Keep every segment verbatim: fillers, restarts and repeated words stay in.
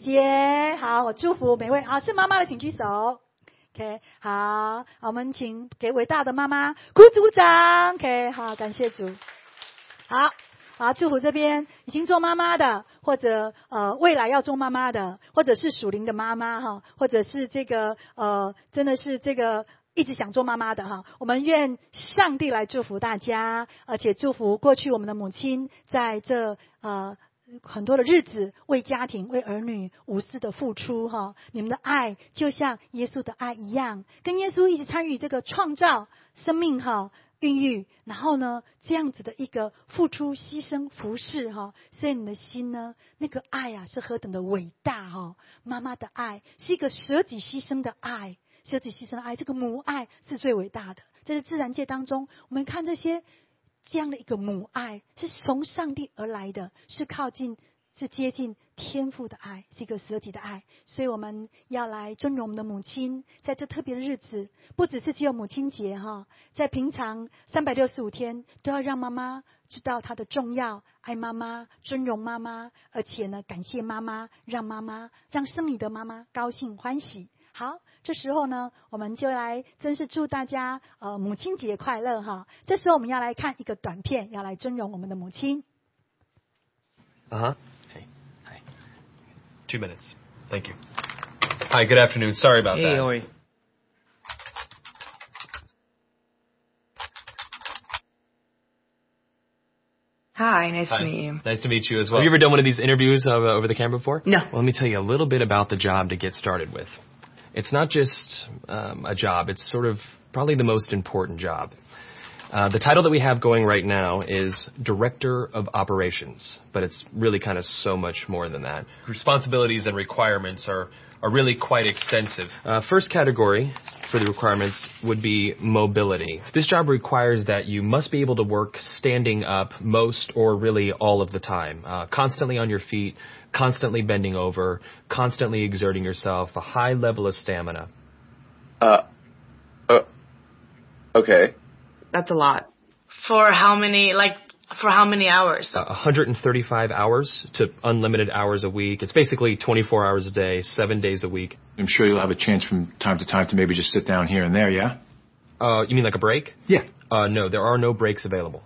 姐，好，我祝福每位，好，是妈妈的请举手。OK， 好，我们请给伟大的妈妈鼓鼓掌。OK， 好，感谢主。好，好，祝福这边已经做妈妈的，或者呃未来要做妈妈的，或者是属灵的妈妈哈，或者是这个呃真的是这个一直想做妈妈的哈，我们愿上帝来祝福大家，而且祝福过去我们的母亲在这呃。很多的日子为家庭为儿女无私的付出哈，你们的爱就像耶稣的爱一样，跟耶稣一起参与这个创造生命哈孕育，然后呢这样子的一个付出牺牲服侍哈，所以你的心呢那个爱啊是何等的伟大哈！妈妈的爱是一个舍己牺牲的爱，舍己牺牲的爱，这个母爱是最伟大的。这是自然界当中我们看这些这样的一个母爱是从上帝而来的，是靠近是接近天父的爱，是一个舍己的爱。所以我们要来尊荣我们的母亲，在这特别的日子，不只是只有母亲节哈，在平常三百六十五天都要让妈妈知道她的重要，爱妈妈，尊荣妈妈，而且呢感谢妈妈，让妈妈让生你的妈妈高兴欢喜。好，这时候呢我们就来真是祝大家呃母亲节快乐哈。这时候我们要来看一个短片，要来尊荣我们的母亲。 Uh-huh. Hey. Hi. Two minutes. Thank you. Hi, good afternoon. Sorry about hey, that. Oi. Hi, nice Hi. to meet you. Nice to meet you as well. Have you ever done one of these interviews uh, over the camera before? No. Well, let me tell you a little bit about the job to get started with. It's not just um, a job. It's sort of probably the most important job. Uh, the title that we have going right now is Director of Operations, but it's really kind of so much more than that. Responsibilities and requirements are, are really quite extensive. Uh, first category for the requirements would be mobility. This job requires that you must be able to work standing up most or really all of the time, uh, constantly on your feet, constantly bending over, constantly exerting yourself, a high level of stamina. Uh, uh, okay. That's a lot. For how many, like, for how many hours? Uh, one hundred thirty-five hours to unlimited hours a week. It's basically twenty-four hours a day, seven days a week. I'm sure you'll have a chance from time to time to maybe just sit down here and there, yeah? Uh, you mean like a break? Yeah. Uh, no, there are no breaks available.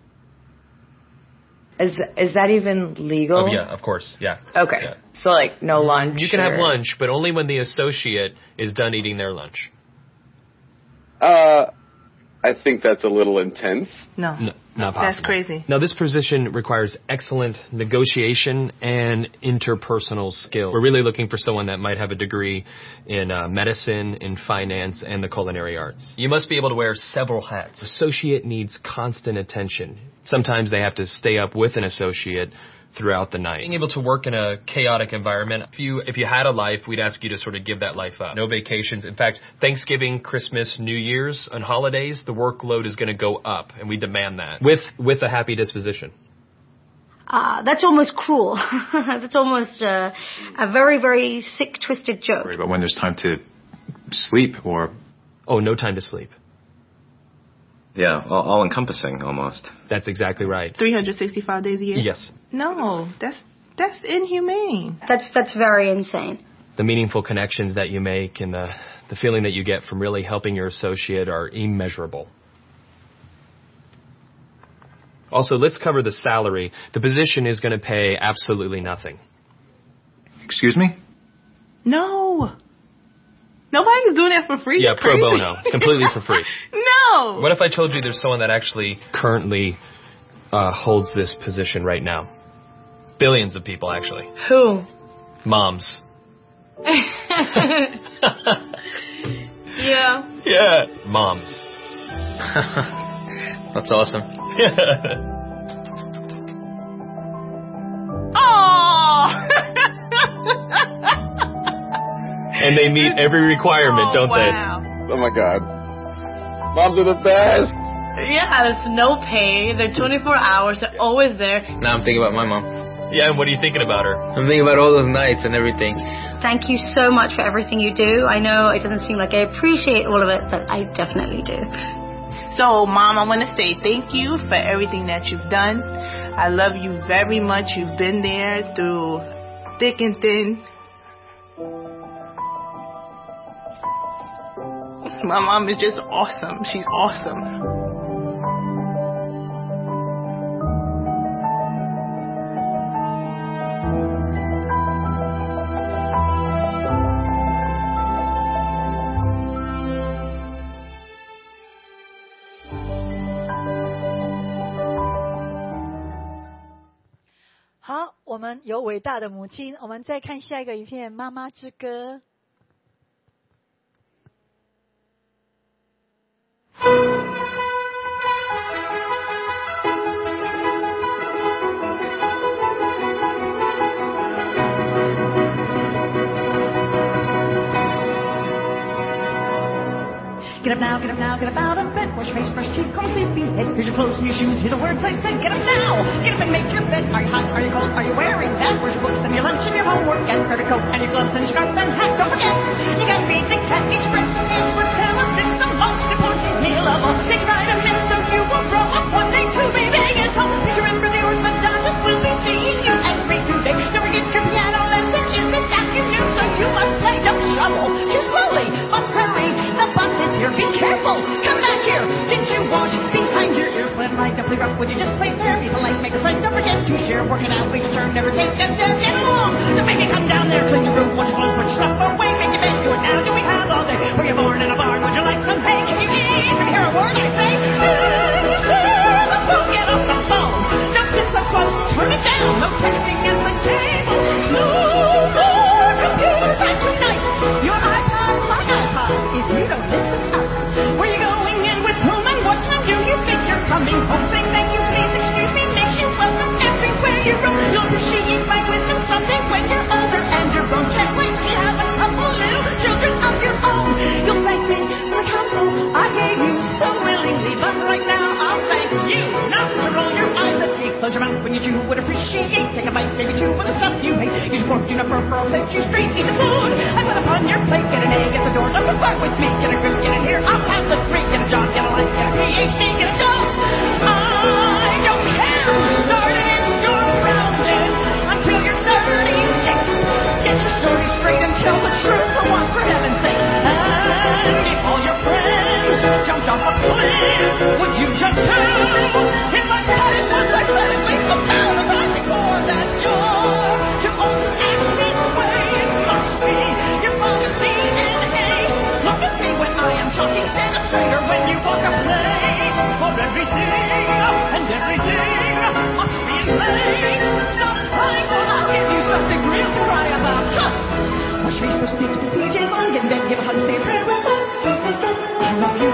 Is is that even legal? Oh, yeah, of course, yeah. Okay. Yeah. So, like, no lunch? You can have or... lunch, but only when the associate is done eating their lunch. Uh... I think that's a little intense. No. No, not possible. That's crazy. Now, this position requires excellent negotiation and interpersonal skill. We're really looking for someone that might have a degree in uh, medicine, in finance, and the culinary arts. You must be able to wear several hats. Associate needs constant attention. Sometimes they have to stay up with an associate throughout the night. Being able to work in a chaotic environment, if you if you had a life, we'd ask you to sort of give that life up. No vacations. In fact, Thanksgiving, Christmas, New Year's, and holidays, the workload is going to go up, and we demand that with with a happy disposition. Uh, that's almost cruel. That's almost uh, a very, very sick, twisted joke. But when there's time to sleep or... Oh, no time to sleep. Yeah, all, all encompassing almost. That's exactly right. three hundred sixty-five days a year? Yes. No, that's that's inhumane. That's that's very insane. The meaningful connections that you make and the, the feeling that you get from really helping your associate are immeasurable. Also, let's cover the salary. The position is going to pay absolutely nothing. Excuse me? No. Nobody's doing that for free. Yeah, pro bono. Completely for free. No. What if I told you there's someone that actually currently uh, holds this position right now? Billions of people, actually. Who? Moms. Yeah. Yeah. Moms. That's awesome. Oh. And they meet every requirement, oh, don't wow. Oh my God. Moms are the best. Yeah, there's no pay. They're twenty-four hours. They're always there. Now I'm thinking about my mom. they? Yeah, and what are you thinking about her? I'm thinking about all those nights and everything. Thank you so much for everything you do. I know it doesn't seem like I appreciate all of it, but I definitely do. So, Mom, I want to say thank you for everything that you've done. I love you very much. You've been there through thick and thin. My mom is just awesome. She's awesome. 好，我们有伟大的母亲，我们再看下一个影片《妈妈之歌》。 Get up now, get up now, get up out of bed. Wash your face, brush teeth, comb, sleepy head. Here's your clothes and your shoes. Hear the words I said. Get up now. Get up and make your bed. Are you hot? Are you cold? Are you wearing that? Where's your books and your lunch and your homework? And grab your coat and your gloves and your scarf and hat. Don't forget, you got to feed the cat. Each breakfast is for Sarah. It's the most important meal of all. Take vitamins so you will grow up one day to be big and tall. Please remember the orthodontist will be seeing you every Tuesday. Don't forget your piano lesson is this afternoon, so you must play. Don't shovel too slowly, but hurry. The bus is here. Be careful. Come back here. Didn't you wash behind your ears? When life got rough, would you just play fair? Be polite, make a friend. Don't forget to share. Working out, each turn, never take them down. Get along. The baby come down there, clean your room, wash your clothes, put your stuff away, make your bed. Do it now. Do we have all day? Were you born in a barn? Would you like some hay? Can you even hear a word I say? Share the phone. Get off the phone. Don't sit so close. Turn it down. No texting at the table. No more computer time tonight. Your iPod, my iPod. If you don't listen up. Where you going and with whom and what time do you think you're coming home? Saying thank you, please, excuse me, makes you welcome everywhere you roam. You'll appreciate my wisdom someday when you're older and you're grown. Can't wait to have a couple little children of your own. You'll thank me for the counsel I gave you so willingly, but right now I'll thank you not to roll your eyes at me. Close your mouth when you chew, would appreciate. Take a bite, maybe two, with the stuff you hate. Use your fork, do not burp, or I'll set you straight. Eat the food I put upon your plate. Get an egg at the door, don't start with me. Get a grip, get in here, I'll have the three. Get a job, get a life, get a P H D, get a dose. I don't care who started it, you're grounded until you're thirty-six. Get your story straight and tell the truth for once, for heaven's sake. And if all your friends jumped off a cliff, would you jump too? If I said it once, I said it leave a pound of rising more than you're too old to act this way. It must be your father's D N A. Look at me when I am talking, stand up straighter when you walk a place. For everything and everything must be in place. Stop crying or I'll give you something real to cry about. Huh. Wash your face, brush teeth, put P Js on, get in bed, give a hug, say a prayer, well done. I love you.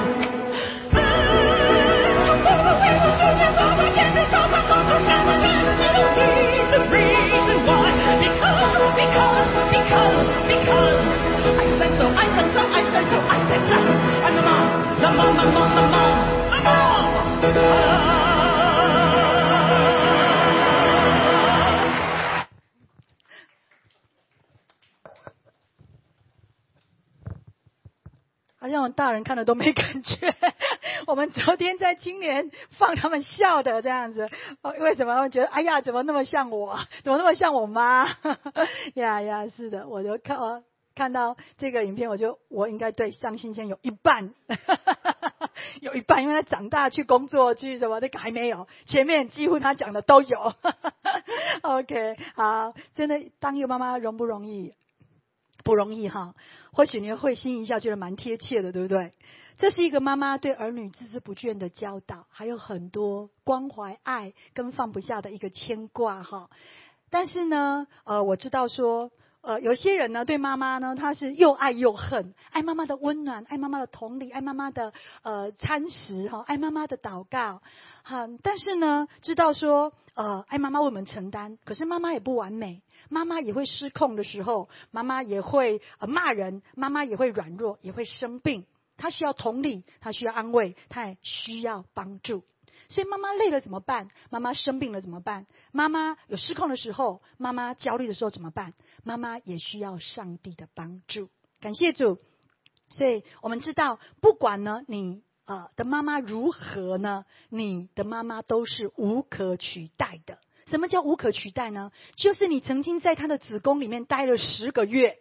The reason why, because, because, because, because I said so, I said so, I said so, I said so. I'm the mom, the mom, the mom, the mom, the mom. Ah. 好像我们大人看了都没感觉。我们昨天在青年放他们笑的这样子，为什么他们觉得哎呀怎么那么像我，怎么那么像我妈？呀呀，是的，我就看看到这个影片，我就我应该对上新鲜有一半，有一半，因为他长大去工作去什么那个还没有，前面几乎他讲的都有。OK， 好，真的当一个妈妈容不容易？不容易哈，或许你会心一笑，觉得蛮贴切的，对不对？这是一个妈妈对儿女孜孜不倦的教导，还有很多关怀、爱跟放不下的一个牵挂哈。但是呢，呃，我知道说，呃，有些人呢对妈妈呢，他是又爱又恨，爱妈妈的温暖，爱妈妈的同理，爱妈妈的呃餐食哈，爱妈妈的祷告，哈。但是呢，知道说，呃，爱妈妈为我们承担，可是妈妈也不完美。妈妈也会失控的时候，妈妈也会呃骂人，妈妈也会软弱，也会生病。她需要同理，她需要安慰，她也需要帮助。所以妈妈累了怎么办？妈妈生病了怎么办？妈妈有失控的时候，妈妈焦虑的时候怎么办？妈妈也需要上帝的帮助。感谢主。所以我们知道，不管呢你呃的妈妈如何呢，你的妈妈都是无可取代的。什么叫无可取代呢？就是你曾经在她的子宫里面待了十个月，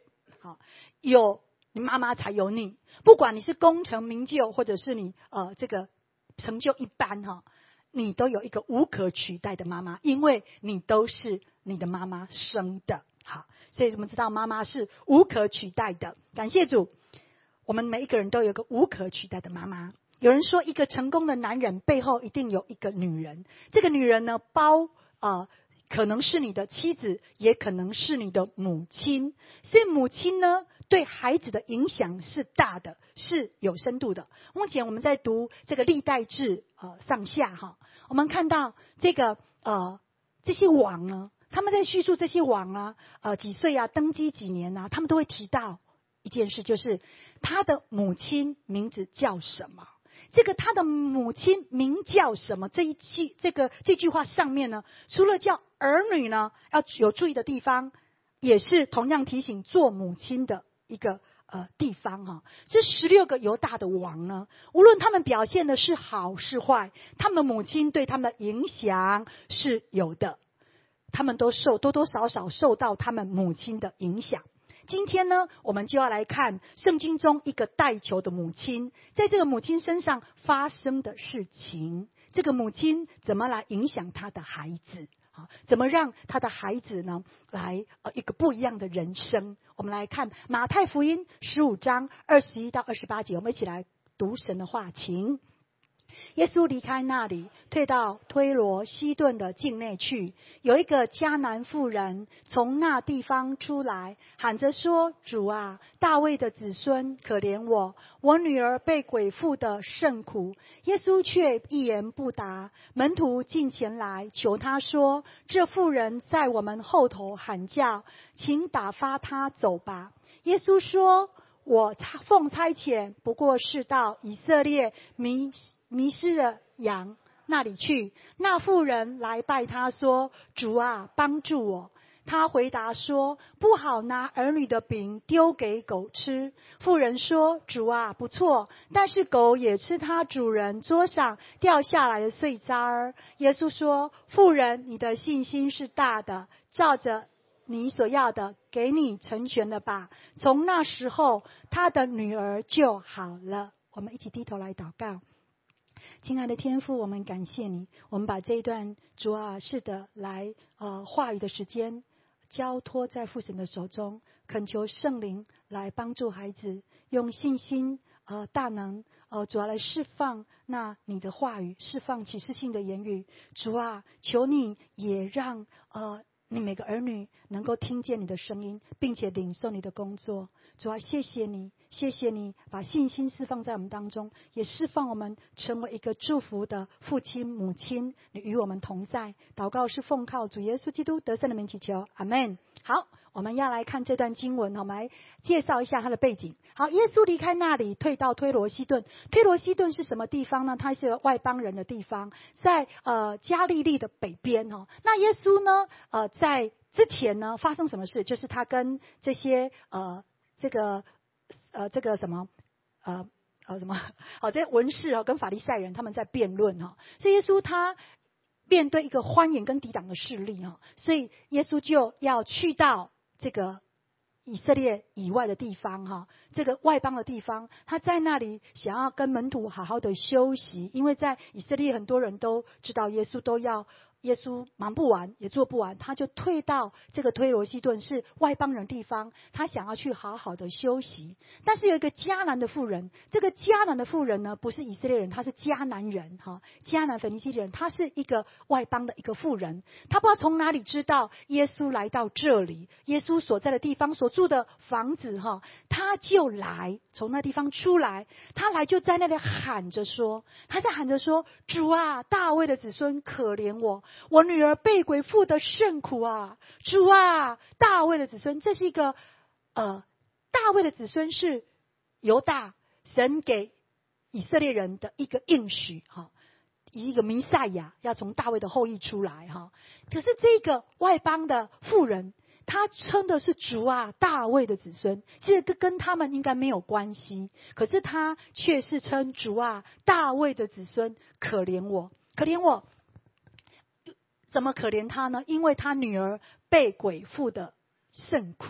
好，有你妈妈才有你。不管你是功成名就，或者是你呃这个成就一般哈，你都有一个无可取代的妈妈，因为你都是你的妈妈生的。好，所以我们知道妈妈是无可取代的。感谢主，我们每一个人都有一个无可取代的妈妈。有人说，一个成功的男人背后一定有一个女人，这个女人呢，包呃可能是你的妻子，也可能是你的母亲。所以母亲呢，对孩子的影响是大的，是有深度的。目前我们在读这个历代志呃上下哈，我们看到这个呃这些王呢，他们在叙述这些王啊，呃几岁啊，登基几年啊，他们都会提到一件事，就是他的母亲名字叫什么。这个他的母亲名叫什么？这一句这个这句话上面呢，除了叫儿女呢要有注意的地方，也是同样提醒做母亲的一个呃地方哈。这十六个犹大的王呢，无论他们表现的是好是坏，他们的母亲对他们的影响是有的，他们都受多多少少受到他们母亲的影响。今天呢，我们就要来看圣经中一个带球的母亲，在这个母亲身上发生的事情。这个母亲怎么来影响她的孩子？啊，怎么让她的孩子呢，来呃一个不一样的人生？我们来看马太福音十五章二十一到二十八节，我们一起来读神的话，请。耶稣离开那里，退到推罗西顿的境内去。有一个迦南妇人从那地方出来，喊着说：主啊，大卫的子孙，可怜我，我女儿被鬼附的甚苦。耶稣却一言不答。门徒进前来求他说：这妇人在我们后头喊叫，请打发她走吧。耶稣说：我奉差遣，不过是到以色列迷迷失的羊那里去。那妇人来拜他说：主啊，帮助我。他回答说：不好拿儿女的饼丢给狗吃。妇人说：主啊，不错，但是狗也吃它主人桌上掉下来的碎渣儿。耶稣说：妇人，你的信心是大的，照着你所要的给你成全了吧。从那时候，他的女儿就好了。我们一起低头来祷告。亲爱的天父，我们感谢你，我们把这一段主啊是的来呃话语的时间交托在父神的手中，恳求圣灵来帮助孩子，用信心呃大能呃主啊来释放那你的话语，释放启示性的言语。主啊，求你也让呃你每个儿女能够听见你的声音，并且领受你的工作。主啊，谢谢你，谢谢你把信心释放在我们当中，也释放我们成为一个祝福的父亲母亲。你与我们同在。祷告是奉靠主耶稣基督得胜的名祈求，阿们。好，我们要来看这段经文，我们来介绍一下它的背景。好，耶稣离开那里，退到推罗西顿。推罗西顿是什么地方呢？它是个外邦人的地方，在呃加利利的北边哦。那耶稣呢，呃，在之前呢发生什么事？就是他跟这些呃这个呃这个什么呃呃什么好这些文士哦跟法利赛人他们在辩论哈、哦，所以耶稣他面对一个欢迎跟抵挡的势力哈，所以耶稣就要去到这个以色列以外的地方哈，这个外邦的地方，他在那里想要跟门徒好好的休息，因为在以色列很多人都知道耶稣都要。耶稣忙不完也做不完，他就退到这个推罗西顿，是外邦人地方，他想要去好好的休息。但是有一个迦南的妇人，这个迦南的妇人呢，不是以色列人，他是迦南人哈，迦南腓尼基人，他是一个外邦的一个妇人，他不知道从哪里知道耶稣来到这里，耶稣所在的地方所住的房子哈，他就来从那地方出来，他来就在那里喊着说，他在喊着说：主啊，大卫的子孙，可怜我。我女儿被鬼附的甚苦啊！主啊，大卫的子孙，这是一个呃，大卫的子孙是犹大神给以色列人的一个应许哈，一个弥赛亚要从大卫的后裔出来哈。可是这个外邦的妇人，他称的是主啊，大卫的子孙，其实跟他们应该没有关系，可是他却是称主啊，大卫的子孙，可怜我，可怜我。怎么可怜他呢？因为他女儿被鬼附的甚苦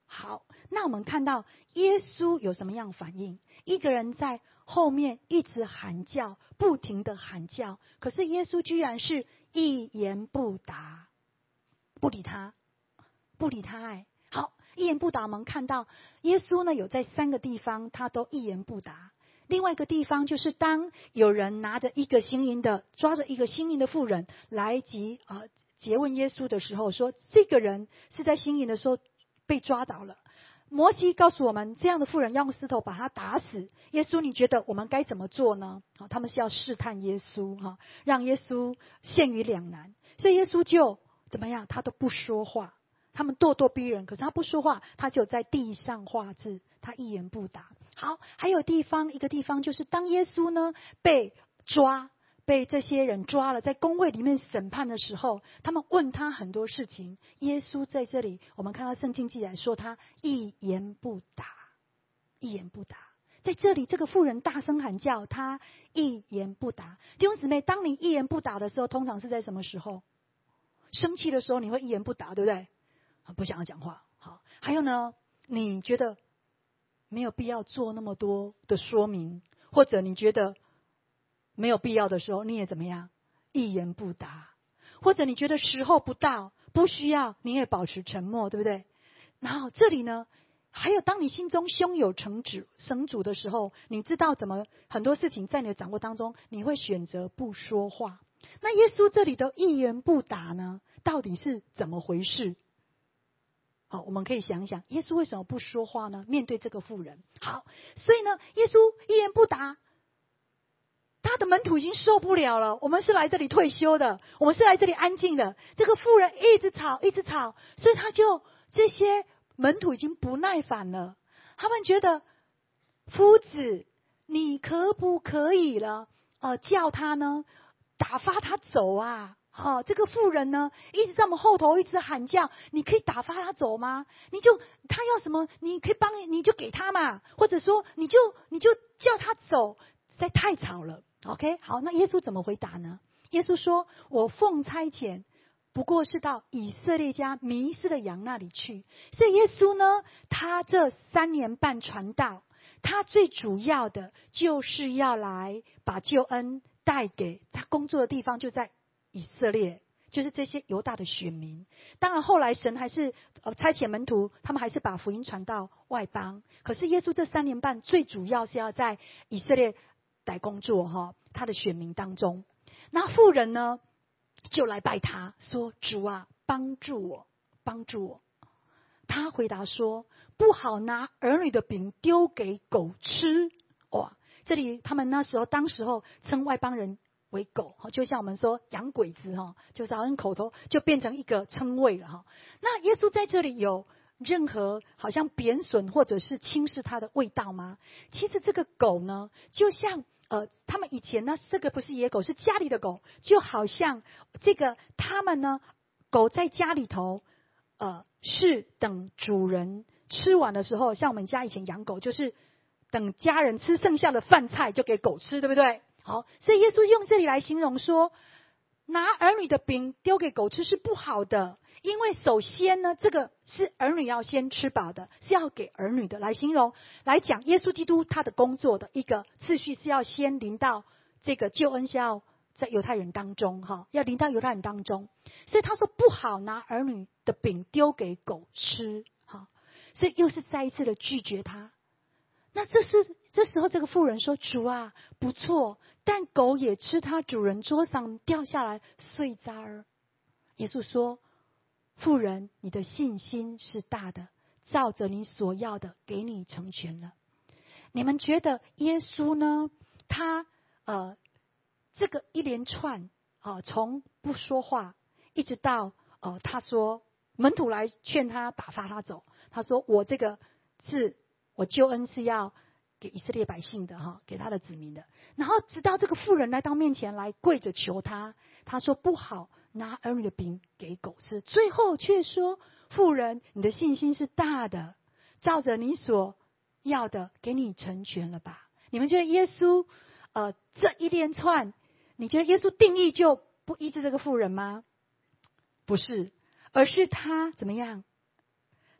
好，那我们看到耶稣有什么样反应？一个人在后面一直喊叫，不停的喊叫，可是耶稣居然是一言不答，不理他，不理他。哎，好，一言不答。我们看到耶稣呢，有在三个地方他都一言不答。另外一个地方就是当有人拿着一个行淫的，抓着一个行淫的妇人来及呃诘问耶稣的时候，说这个人是在行淫的时候被抓到了。摩西告诉我们，这样的妇人要用石头把他打死。耶稣，你觉得我们该怎么做呢？好，他们是要试探耶稣哈，让耶稣陷于两难。所以耶稣就怎么样？他都不说话。他们咄咄逼人，可是他不说话，他就在地上画字，他一言不答。好，还有地方一个地方就是当耶稣呢被抓，被这些人抓了，在公会里面审判的时候，他们问他很多事情，耶稣在这里我们看到圣经记载说他一言不答，一言不答。在这里这个妇人大声喊叫，他一言不答。弟兄姊妹，当你一言不答的时候，通常是在什么时候？生气的时候你会一言不答，对不对？不想要讲话。好，还有呢，你觉得没有必要做那么多的说明，或者你觉得没有必要的时候，你也怎么样？一言不答。或者你觉得时候不到，不需要，你也保持沉默，对不对？然后这里呢，还有当你心中胸有成竹神主的时候，你知道怎么很多事情在你的掌握当中，你会选择不说话。那耶稣这里的一言不答呢，到底是怎么回事？好，我们可以想想，耶稣为什么不说话呢？面对这个妇人，好，所以呢，耶稣一言不答，他的门徒已经受不了了。我们是来这里退休的，我们是来这里安静的。这个妇人一直吵，一直吵，所以他就这些门徒已经不耐烦了。他们觉得，夫子，你可不可以了？呃，叫他呢，打发他走啊！好、哦，这个妇人呢，一直在我们后头一直喊叫，你可以打发他走吗？你就他要什么，你可以帮你就给他嘛，或者说你就你就叫他走，实在太吵了。OK， 好，那耶稣怎么回答呢？耶稣说：“我奉差遣，不过是到以色列家迷失的羊那里去。”所以耶稣呢，他这三年半传道，他最主要的就是要来把救恩带给他工作的地方，就在以色列，就是这些犹大的选民。当然后来神还是呃差遣门徒，他们还是把福音传到外邦。可是耶稣这三年半最主要是要在以色列来工作哈，他的选民当中。那妇人呢就来拜他说：“主啊，帮助我，帮助我。”他回答说：“不好拿儿女的饼丢给狗吃。”哇，这里他们那时候当时候称外邦人为狗，就像我们说洋鬼子哈，就是好像口头就变成一个称谓了哈。那耶稣在这里有任何好像贬损或者是轻视他的味道吗？其实这个狗呢，就像呃他们以前呢，这个不是野狗，是家里的狗，就好像这个他们呢，狗在家里头呃是等主人吃完的时候，像我们家以前养狗，就是等家人吃剩下的饭菜就给狗吃，对不对？好，所以耶稣用这里来形容说，拿儿女的饼丢给狗吃是不好的，因为首先呢，这个是儿女要先吃饱的，是要给儿女的，来形容来讲耶稣基督他的工作的一个次序是要先临到这个救恩，是要在犹太人当中哈，要临到犹太人当中，所以他说不好拿儿女的饼丢给狗吃哈，所以又是再一次的拒绝他。那这是这时候这个妇人说：“主啊，不错，但狗也吃他主人桌上掉下来碎渣儿。”耶稣说：“妇人，你的信心是大的，照着你所要的给你成全了。”你们觉得耶稣呢？他呃，这个一连串啊、呃，从不说话一直到呃，他说门徒来劝他打发他走，他说：“我这个是。”我救恩是要给以色列百姓的哈，给他的子民的。然后直到这个妇人来到面前来跪着求他，他说不好拿儿女的饼给狗吃。最后却说：“妇人，你的信心是大的，照着你所要的给你成全了吧。”你们觉得耶稣呃这一连串，你觉得耶稣定义就不医治这个妇人吗？不是，而是他怎么样？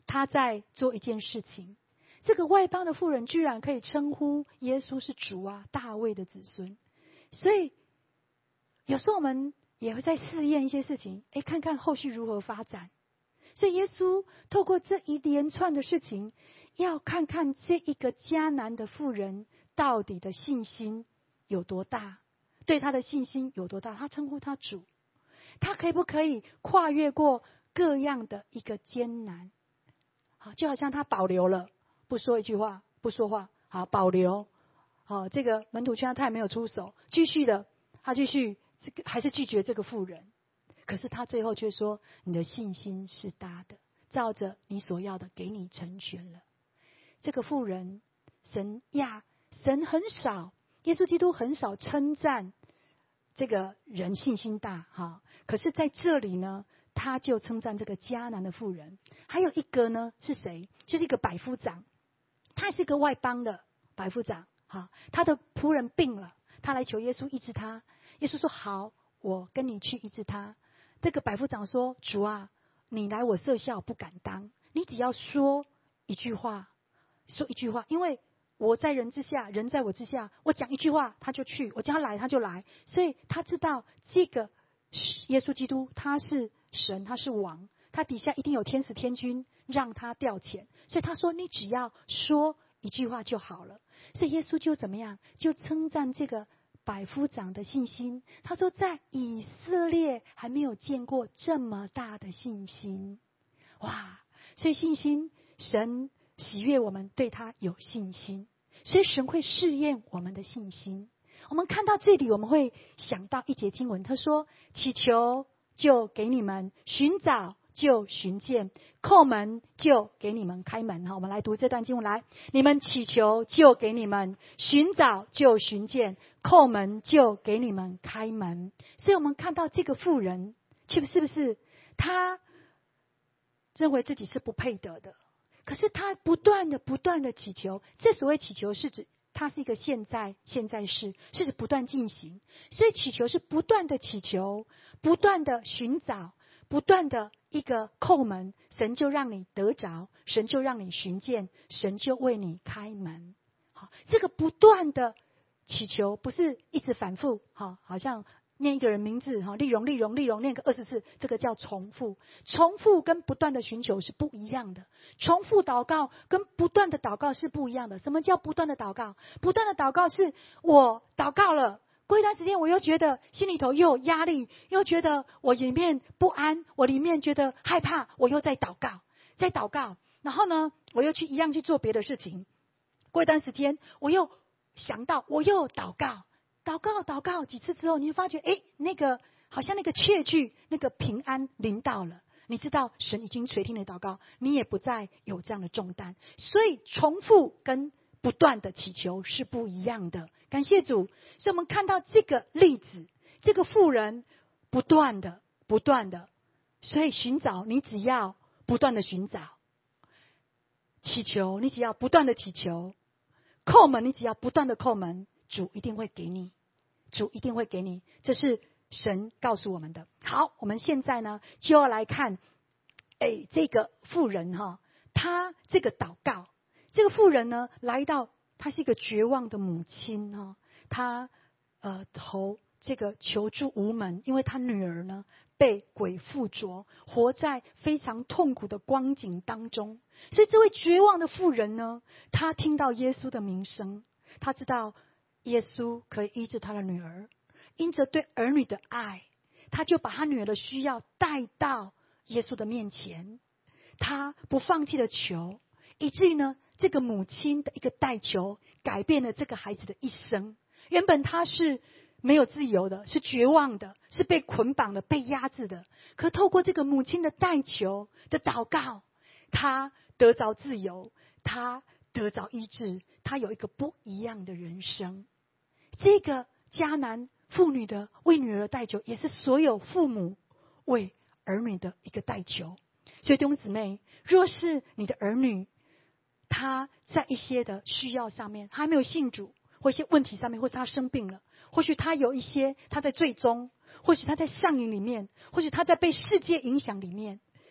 他在做一件事情。这个外邦的妇人居然可以称呼耶稣是主啊，大卫的子孙。所以有时候我们也会在试验一些事情，哎，看看后续如何发展。所以耶稣透过这一连串的事情，要看看这一个迦南的妇人到底的信心有多大，对他的信心有多大，他称呼他主，他可不可以跨越过各样的一个艰难。好，就好像他保留了不说一句话，不说话，好，保留。好，这个门徒圈他也没有出手，继续的，他继续这个还是拒绝这个妇人。可是他最后却说：“你的信心是大的，照着你所要的给你成全了。”这个妇人，神呀，神很少，耶稣基督很少称赞这个人信心大哈。可是在这里呢，他就称赞这个迦南的妇人。还有一个呢是谁？就是一个百夫长，他是一个外邦的百夫长哈。他的仆人病了，他来求耶稣医治他。耶稣说：“好，我跟你去医治他。”这个百夫长说：“主啊，你来我舍下，我不敢当。你只要说一句话，说一句话，因为我在人之下，人在我之下。我讲一句话，他就去；我叫他来，他就来。所以他知道这个耶稣基督他是神，他是王，他底下一定有天使天军让他调遣。所以他说：你只要说一句话就好了。所以耶稣就怎么样？就称赞这个百夫长的信心。他说，在以色列还没有见过这么大的信心。哇！所以信心，神喜悦我们对他有信心，所以神会试验我们的信心。我们看到这里，我们会想到一节经文，他说：祈求就给你们，寻找就寻见，叩门就给你们开门。好，我们来读这段经文。来，你们祈求就给你们，寻找就寻见，叩门就给你们开门。所以我们看到这个妇人，是不是不是他认为自己是不配得的，可是他不断的不断的祈求。这所谓祈求是指它是一个现在现在式，是指不断进行。所以祈求是不断的祈求，不断的寻找，不断的一个叩门，神就让你得着，神就让你寻见，神就为你开门。好，这个不断的祈求不是一直反复，好，好像念一个人名字，丽蓉丽蓉丽蓉，念个二十次，这个叫重复。重复跟不断的寻求是不一样的，重复祷告跟不断的祷告是不一样的。什么叫不断的祷告？不断的祷告是我祷告了，过一段时间我又觉得心里头又有压力，又觉得我里面不安，我里面觉得害怕，我又在祷告，在祷告，然后呢，我又去一样去做别的事情。过一段时间，我又想到，我又祷告。祷告祷告几次之后，你就发觉，哎，那个好像那个确据，那个平安临到了。你知道神已经垂听你的祷告，你也不再有这样的重担。所以重复跟不断的祈求是不一样的。感谢主。所以我们看到这个例子，这个妇人不断的不断的，所以寻找，你只要不断的寻找；祈求，你只要不断的祈求；叩门，你只要不断的叩门。主一定会给你，主一定会给你，这是神告诉我们的。好，我们现在呢就要来看，哎，这个妇人哈，她这个祷告，这个妇人呢来到，她是一个绝望的母亲哈，她呃投这个求助无门，因为她女儿呢被鬼附着，活在非常痛苦的光景当中。所以这位绝望的妇人呢，她听到耶稣的名声，她知道耶稣可以医治他的女儿，因着对儿女的爱，他就把他女儿的需要带到耶稣的面前，他不放弃的求，以至于呢，这个母亲的一个代求，改变了这个孩子的一生。原本他是没有自由的，是绝望的，是被捆绑的，被压制的。可透过这个母亲的代求的祷告，他得着自由，他得着医治，他有一个不一样的人生。这个迦南妇女的为女儿代求，也是所有父母为儿女的一个代求。所以弟兄姊妹，若是你的儿女他在一些的需要上面，他还没有信主，或一些问题上面，或是他生病了，或许他有一些他在罪中，或许他在上瘾里面，或许他在被世界影响里面，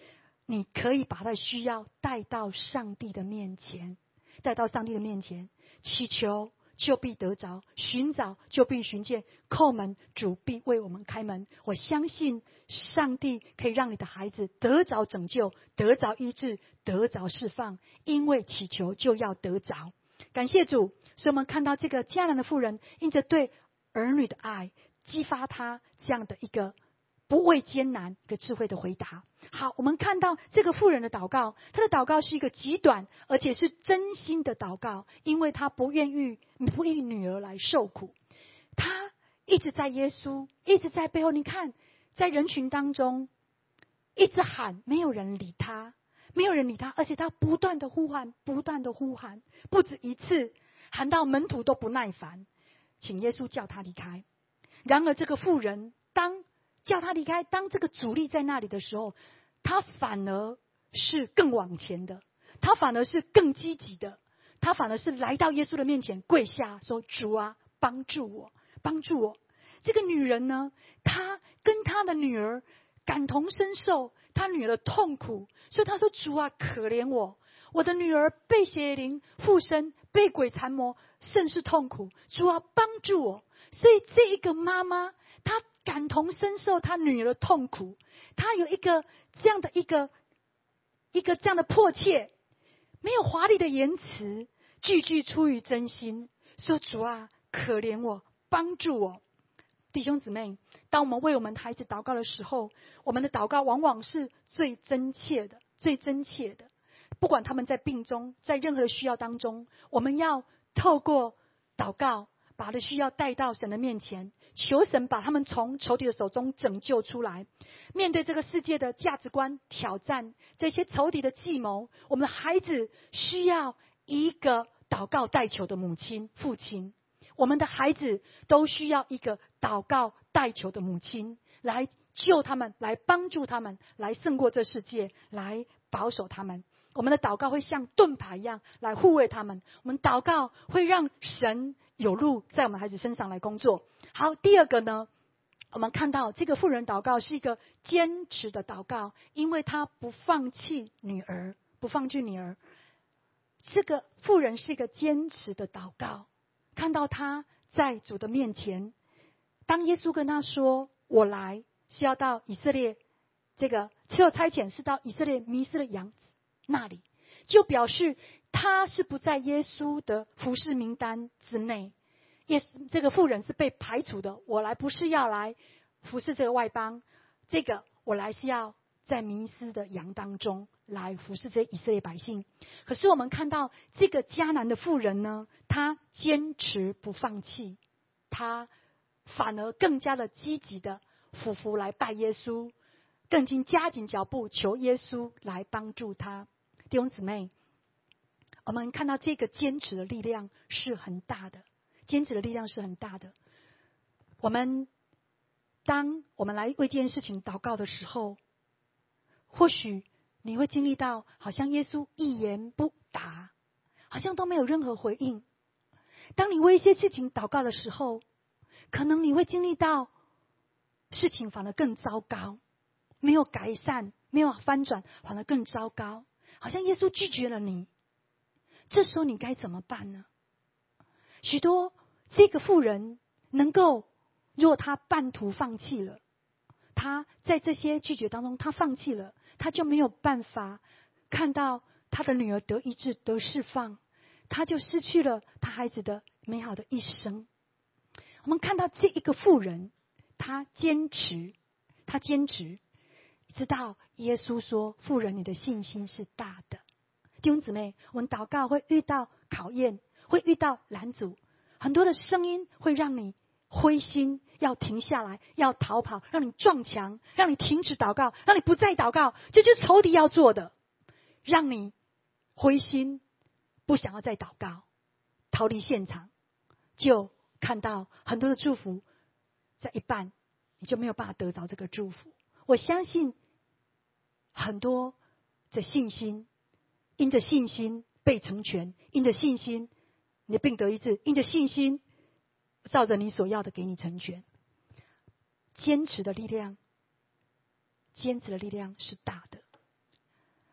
你可以把他的需要带到上帝的面前，带到上帝的面前，祈求就必得着，寻找就必寻见，叩门主必为我们开门。我相信上帝可以让你的孩子得着拯救，得着医治，得着释放，因为祈求就要得着。感谢主。所以我们看到这个迦南的妇人因着对儿女的爱，激发他这样的一个不畏艰难一个智慧的回答。好，我们看到这个妇人的祷告，她的祷告是一个极短而且是真心的祷告，因为她不愿意不愿意女儿来受苦。她一直在耶稣，一直在背后，你看在人群当中一直喊，没有人理她，没有人理她，而且她不断的呼喊，不断的呼喊，不止一次，喊到门徒都不耐烦，请耶稣叫她离开。然而这个妇人当叫她离开，当这个阻力在那里的时候，她反而是更往前的，她反而是更积极的，她反而是来到耶稣的面前跪下说，主啊，帮助我，帮助我。这个女人呢，她跟她的女儿感同身受她女儿的痛苦，所以她说，主啊，可怜我，我的女儿被邪灵附身，被鬼缠磨，甚是痛苦，主啊，帮助我。所以这一个妈妈她感同身受她女儿的痛苦，她有一个这样的一个一个这样的迫切，没有华丽的言辞，句句出于真心，说主啊，可怜我，帮助我。弟兄姊妹，当我们为我们孩子祷告的时候，我们的祷告往往是最真切的，最真切的。不管他们在病中，在任何的需要当中，我们要透过祷告把他的需要带到神的面前，求神把他们从仇敌的手中拯救出来。面对这个世界的价值观挑战，这些仇敌的计谋，我们的孩子需要一个祷告代求的母亲父亲，我们的孩子都需要一个祷告代求的母亲来救他们，来帮助他们，来胜过这世界，来保守他们。我们的祷告会像盾牌一样来护卫他们，我们祷告会让神有路在我们孩子身上来工作。好，第二个呢，我们看到这个妇人祷告是一个坚持的祷告，因为她不放弃女儿，不放弃女儿。这个妇人是一个坚持的祷告，看到她在主的面前，当耶稣跟她说，我来是要到以色列，这个只有差遣是到以色列迷失的羊那里，就表示他是不在耶稣的服事名单之内。耶稣这个妇人是被排除的，我来不是要来服侍这个外邦，这个我来是要在迷失的羊当中来服侍这些以色列百姓。可是我们看到这个迦南的妇人呢，她坚持不放弃，她反而更加的积极的俯伏来拜耶稣，更加加紧脚步求耶稣来帮助她。弟兄姊妹，我们看到这个坚持的力量是很大的，坚持的力量是很大的。我们当我们来为这件事情祷告的时候，或许你会经历到好像耶稣一言不答，好像都没有任何回应。当你为一些事情祷告的时候，可能你会经历到事情反而更糟糕，没有改善，没有翻转，反而更糟糕，好像耶稣拒绝了你。这时候你该怎么办呢？许多这个妇人能够，如果她半途放弃了，她在这些拒绝当中她放弃了，她就没有办法看到她的女儿得医治得释放，她就失去了她孩子的美好的一生。我们看到这一个妇人，她坚持，她坚持直到耶稣说，妇人你的信心是大的。弟兄姊妹，我们祷告会遇到考验，会遇到拦阻，很多的声音会让你灰心，要停下来，要逃跑，让你撞墙，让你停止祷告，让你不再祷告，这就是仇敌要做的，让你灰心，不想要再祷告，逃离现场，就看到很多的祝福在一半，你就没有办法得着这个祝福。我相信很多的信心，因着信心被成全，因着信心你的病得医治，因着信心照着你所要的给你成全。坚持的力量，坚持的力量是大的。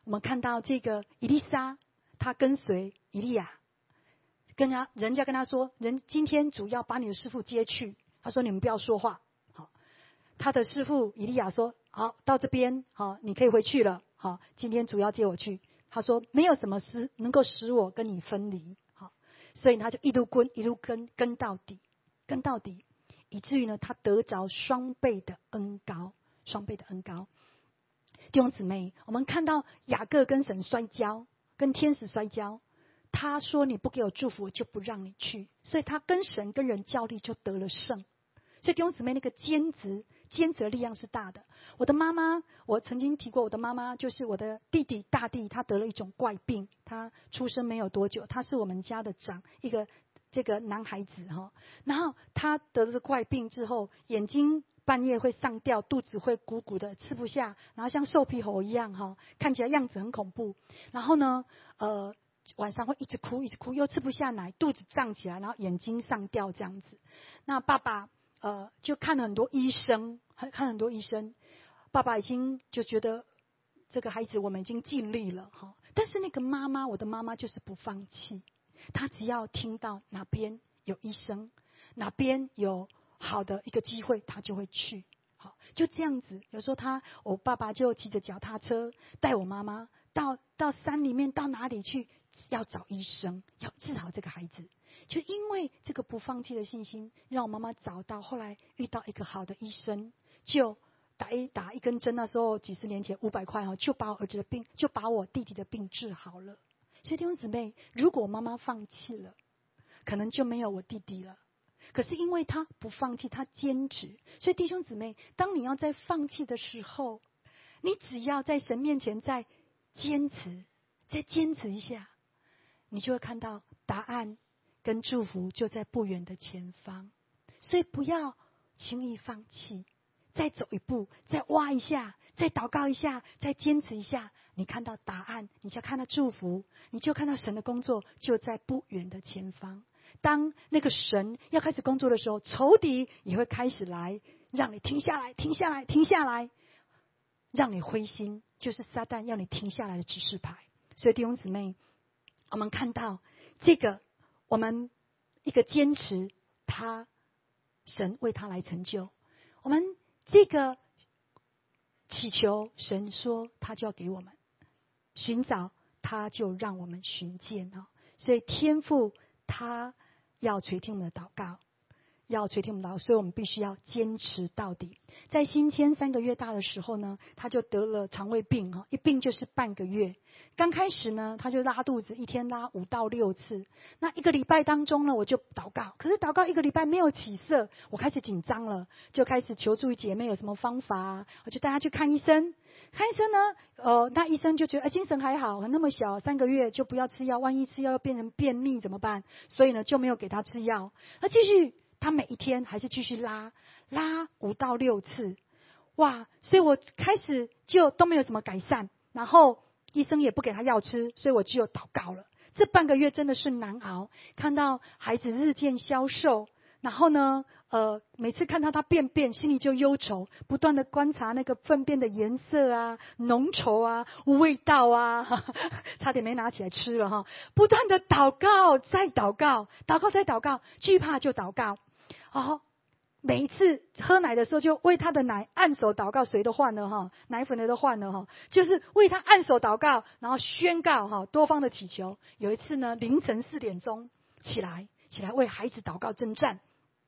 我们看到这个以利沙，他跟随以利亚，跟他人家跟他说，人今天主要把你的师父接去，他说你们不要说话。好，他的师父以利亚说，好，到这边，好，你可以回去了。好，今天主要接我去。他说没有什么事能够使我跟你分离。好，所以他就一路跟一路跟跟到底，跟到底，以至于呢，他得着双倍的恩膏，双倍的恩膏。弟兄姊妹，我们看到雅各跟神摔跤，跟天使摔跤，他说你不给我祝福，我就不让你去。所以他跟神跟人较力就得了胜。所以弟兄姊妹，那个坚持坚持的力量是大的。我的妈妈，我曾经提过，我的妈妈就是我的弟弟大弟，他得了一种怪病，他出生没有多久，他是我们家的长一个这个男孩子哈。然后他得了怪病之后，眼睛半夜会上吊，肚子会鼓鼓的，吃不下，然后像瘦皮猴一样哈，看起来样子很恐怖。然后呢，呃，晚上会一直哭，一直哭，又吃不下奶，肚子胀起来，然后眼睛上吊这样子。那爸爸呃就看了很多医生，看很多医生，爸爸已经就觉得这个孩子我们已经尽力了哈。但是那个妈妈，我的妈妈就是不放弃，她只要听到哪边有医生，哪边有好的一个机会，他就会去。好，就这样子。有时候他，我爸爸就骑着脚踏车带我妈妈到到山里面，到哪里去，要找医生，要治好这个孩子。就因为这个不放弃的信心，让我妈妈找到，后来遇到一个好的医生，就打一打一根针。那时候几十年前五百块哦，就把我儿子的病，就把我弟弟的病治好了。所以弟兄姊妹，如果我妈妈放弃了，可能就没有我弟弟了。可是因为他不放弃，他坚持。所以弟兄姊妹，当你要在放弃的时候，你只要在神面前再坚持，再坚持一下，你就会看到答案跟祝福就在不远的前方。所以不要轻易放弃，再走一步，再挖一下，再祷告一下，再坚持一下，你看到答案，你就看到祝福，你就看到神的工作就在不远的前方。当那个神要开始工作的时候，仇敌也会开始来让你停下来，停下来，停下来，让你灰心，就是撒旦要你停下来的指示牌。所以弟兄姊妹，我们看到这个，我们一个坚持，他神为他来成就。我们这个祈求，神说他就要给我们；寻找，他就让我们寻见哦。所以天父他要垂听我们的祷告，要垂听我们的祷告，所以我们必须要坚持到底。在新签三个月大的时候呢，他就得了肠胃病哈，一病就是半个月。刚开始呢，他就拉肚子，一天拉五到六次。那一个礼拜当中呢，我就祷告，可是祷告一个礼拜没有起色，我开始紧张了，就开始求助于姐妹有什么方法啊，我就带他去看医生。看医生呢，呃，那医生就觉得，哎，精神还好，那么小三个月就不要吃药，万一吃药又变成便秘怎么办？所以呢，就没有给他吃药。那继续，他每一天还是继续拉，拉五到六次，哇！所以我开始就都没有什么改善，然后医生也不给他药吃，所以我只有祷告了。这半个月真的是难熬，看到孩子日渐消瘦。然后呢，呃，每次看到他便便，心里就忧愁，不断的观察那个粪便的颜色啊、浓稠啊、味道啊，哈哈差点没拿起来吃了哈。不断的祷告，再祷告，祷告再祷告，惧怕就祷告。哦，每一次喝奶的时候，就为他的奶按手祷告，水都换了哈，奶粉的都换了哈，就是为他按手祷告，然后宣告哈，多方的祈求。有一次呢，凌晨四点钟起来，起来为孩子祷告征战。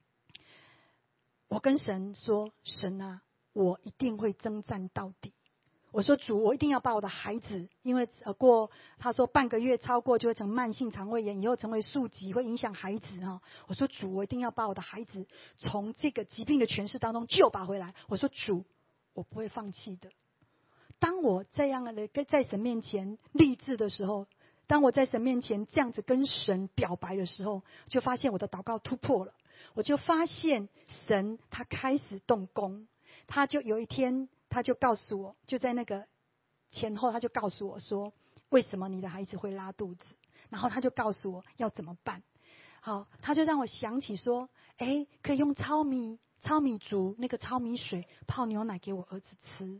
我跟神说，神啊，我一定会征战到底。我说主，我一定要把我的孩子，因为呃过他说半个月超过就会成慢性肠胃炎，以后成为宿疾，会影响孩子哈。我说主，我一定要把我的孩子从这个疾病的权势当中救拔回来。我说主，我不会放弃的。当我这样的在神面前立志的时候，当我在神面前这样子跟神表白的时候，就发现我的祷告突破了。我就发现神他开始动工，他就有一天他就告诉我，就在那个前后他就告诉我说，为什么你的孩子会拉肚子，然后他就告诉我要怎么办。好，他就让我想起说，哎，可以用糙米糙米煮那个糙米水泡牛奶给我儿子吃。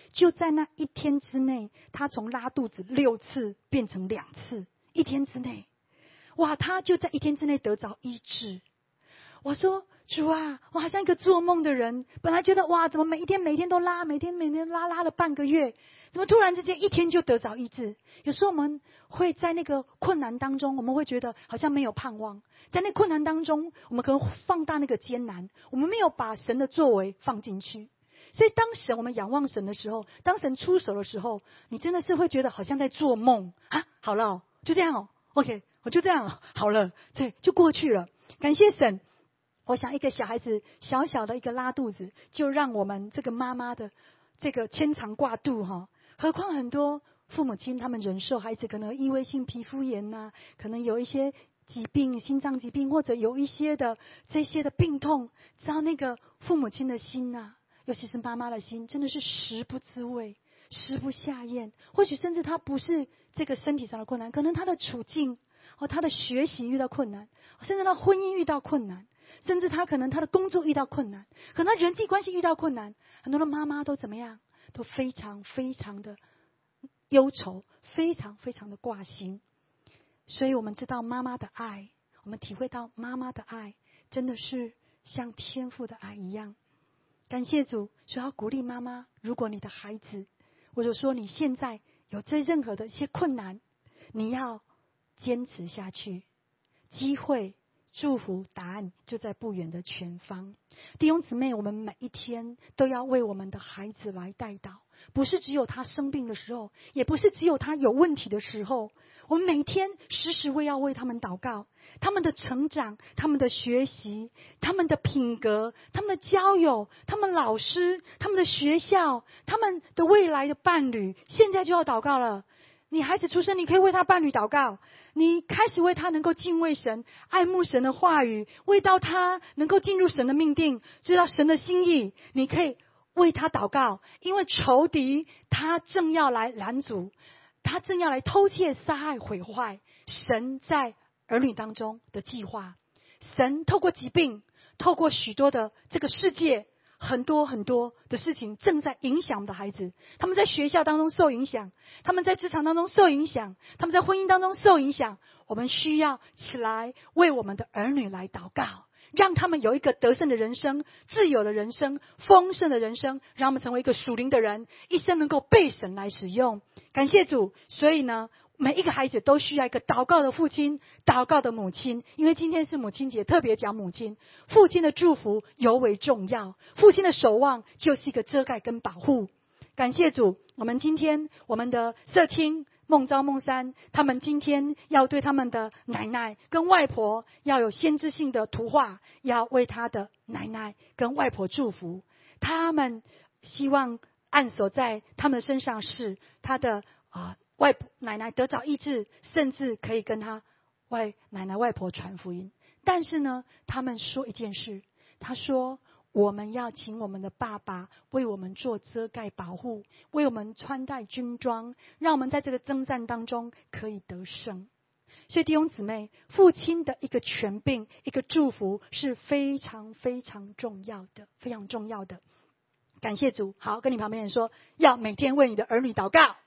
就在那一天之内，他从拉肚子六次变成两次，一天之内，哇，他就在一天之内得着医治。我说主啊，我好像一个做梦的人，本来觉得哇，怎么每一天每一天都拉，每天每天拉拉了半个月，怎么突然之间一天就得着医治？有时候我们会在那个困难当中，我们会觉得好像没有盼望，在那困难当中，我们可能放大那个艰难，我们没有把神的作为放进去。所以当神我们仰望神的时候，当神出手的时候，你真的是会觉得好像在做梦啊！好了、哦，就这样哦 ，OK， 我就这样、哦、好了，对，就过去了。感谢神。我想一个小孩子小小的一个拉肚子，就让我们这个妈妈的这个牵肠挂肚哈。何况很多父母亲他们忍受孩子可能异位性皮肤炎呐、啊，可能有一些疾病，心脏疾病，或者有一些的这些的病痛，知道那个父母亲的心呐、啊，尤其是妈妈的心，真的是食不知味，食不下咽。或许甚至他不是这个身体上的困难，可能他的处境哦，他的学习遇到困难，甚至他婚姻遇到困难。甚至他可能他的工作遇到困难，可能他人际关系遇到困难，很多的妈妈都怎么样，都非常非常的忧愁，非常非常的挂心。所以我们知道妈妈的爱，我们体会到妈妈的爱真的是像天父的爱一样。感谢主，所以要鼓励妈妈，如果你的孩子，或者说你现在有这任何的一些困难，你要坚持下去，机会祝福答案就在不远的前方。弟兄姊妹，我们每一天都要为我们的孩子来代祷，不是只有他生病的时候，也不是只有他有问题的时候，我们每天时时会要为他们祷告，他们的成长，他们的学习，他们的品格，他们的交友，他们老师，他们的学校，他们的未来的伴侣，现在就要祷告了。你孩子出生，你可以为他伴侣祷告，你开始为他能够敬畏神，爱慕神的话语，为到他能够进入神的命定，知道神的心意，你可以为他祷告。因为仇敌他正要来拦阻，他正要来偷窃杀害毁坏神在儿女当中的计划。神透过疾病，透过许多的这个世界，很多很多的事情正在影响我们的孩子，他们在学校当中受影响，他们在职场当中受影响，他们在婚姻当中受影响。我们需要起来为我们的儿女来祷告，让他们有一个得胜的人生，自由的人生，丰盛的人生，让他们成为一个属灵的人，一生能够被神来使用。感谢主。所以呢，每一个孩子都需要一个祷告的父亲，祷告的母亲。因为今天是母亲节，特别讲母亲，父亲的祝福尤为重要，父亲的守望就是一个遮盖跟保护。感谢主，我们今天我们的社青孟昭孟山，他们今天要对他们的奶奶跟外婆要有先知性的图画，要为他的奶奶跟外婆祝福。他们希望按手在他们身上是他的啊、呃、外婆奶奶得着医治，甚至可以跟他外奶奶外婆传福音。但是呢，他们说一件事，他说我们要请我们的爸爸为我们做遮盖保护，为我们穿戴军装，让我们在这个征战当中可以得胜。所以弟兄姊妹，父亲的一个权柄，一个祝福是非常非常重要的，非常重要的。感谢主。好，跟你旁边人说，要每天为你的儿女祷告。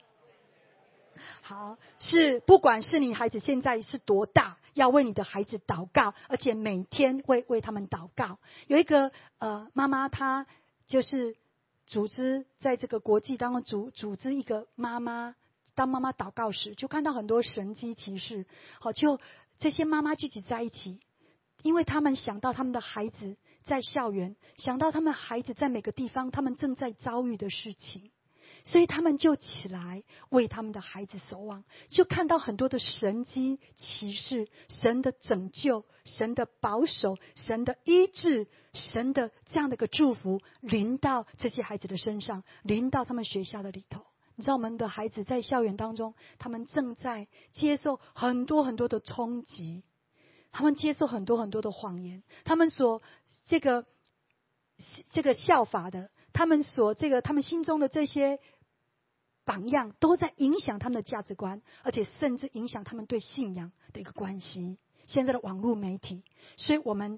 好，是不管是你孩子现在是多大，要为你的孩子祷告，而且每天为为他们祷告。有一个呃妈妈，她就是组织在这个国际当中组组织一个妈妈，当妈妈祷告时，就看到很多神迹奇事。好，就这些妈妈聚集在一起，因为他们想到他们的孩子在校园，想到他们孩子在每个地方他们正在遭遇的事情，所以他们就起来为他们的孩子守望，就看到很多的神迹奇事，神的拯救，神的保守，神的医治，神的这样的一个祝福临到这些孩子的身上，临到他们学校的里头。你知道我们的孩子在校园当中，他们正在接受很多很多的冲击，他们接受很多很多的谎言，他们所这个这个效法的，他们所这个他们心中的这些榜样，都在影响他们的价值观，而且甚至影响他们对信仰的一个关系。现在的网络媒体，所以我们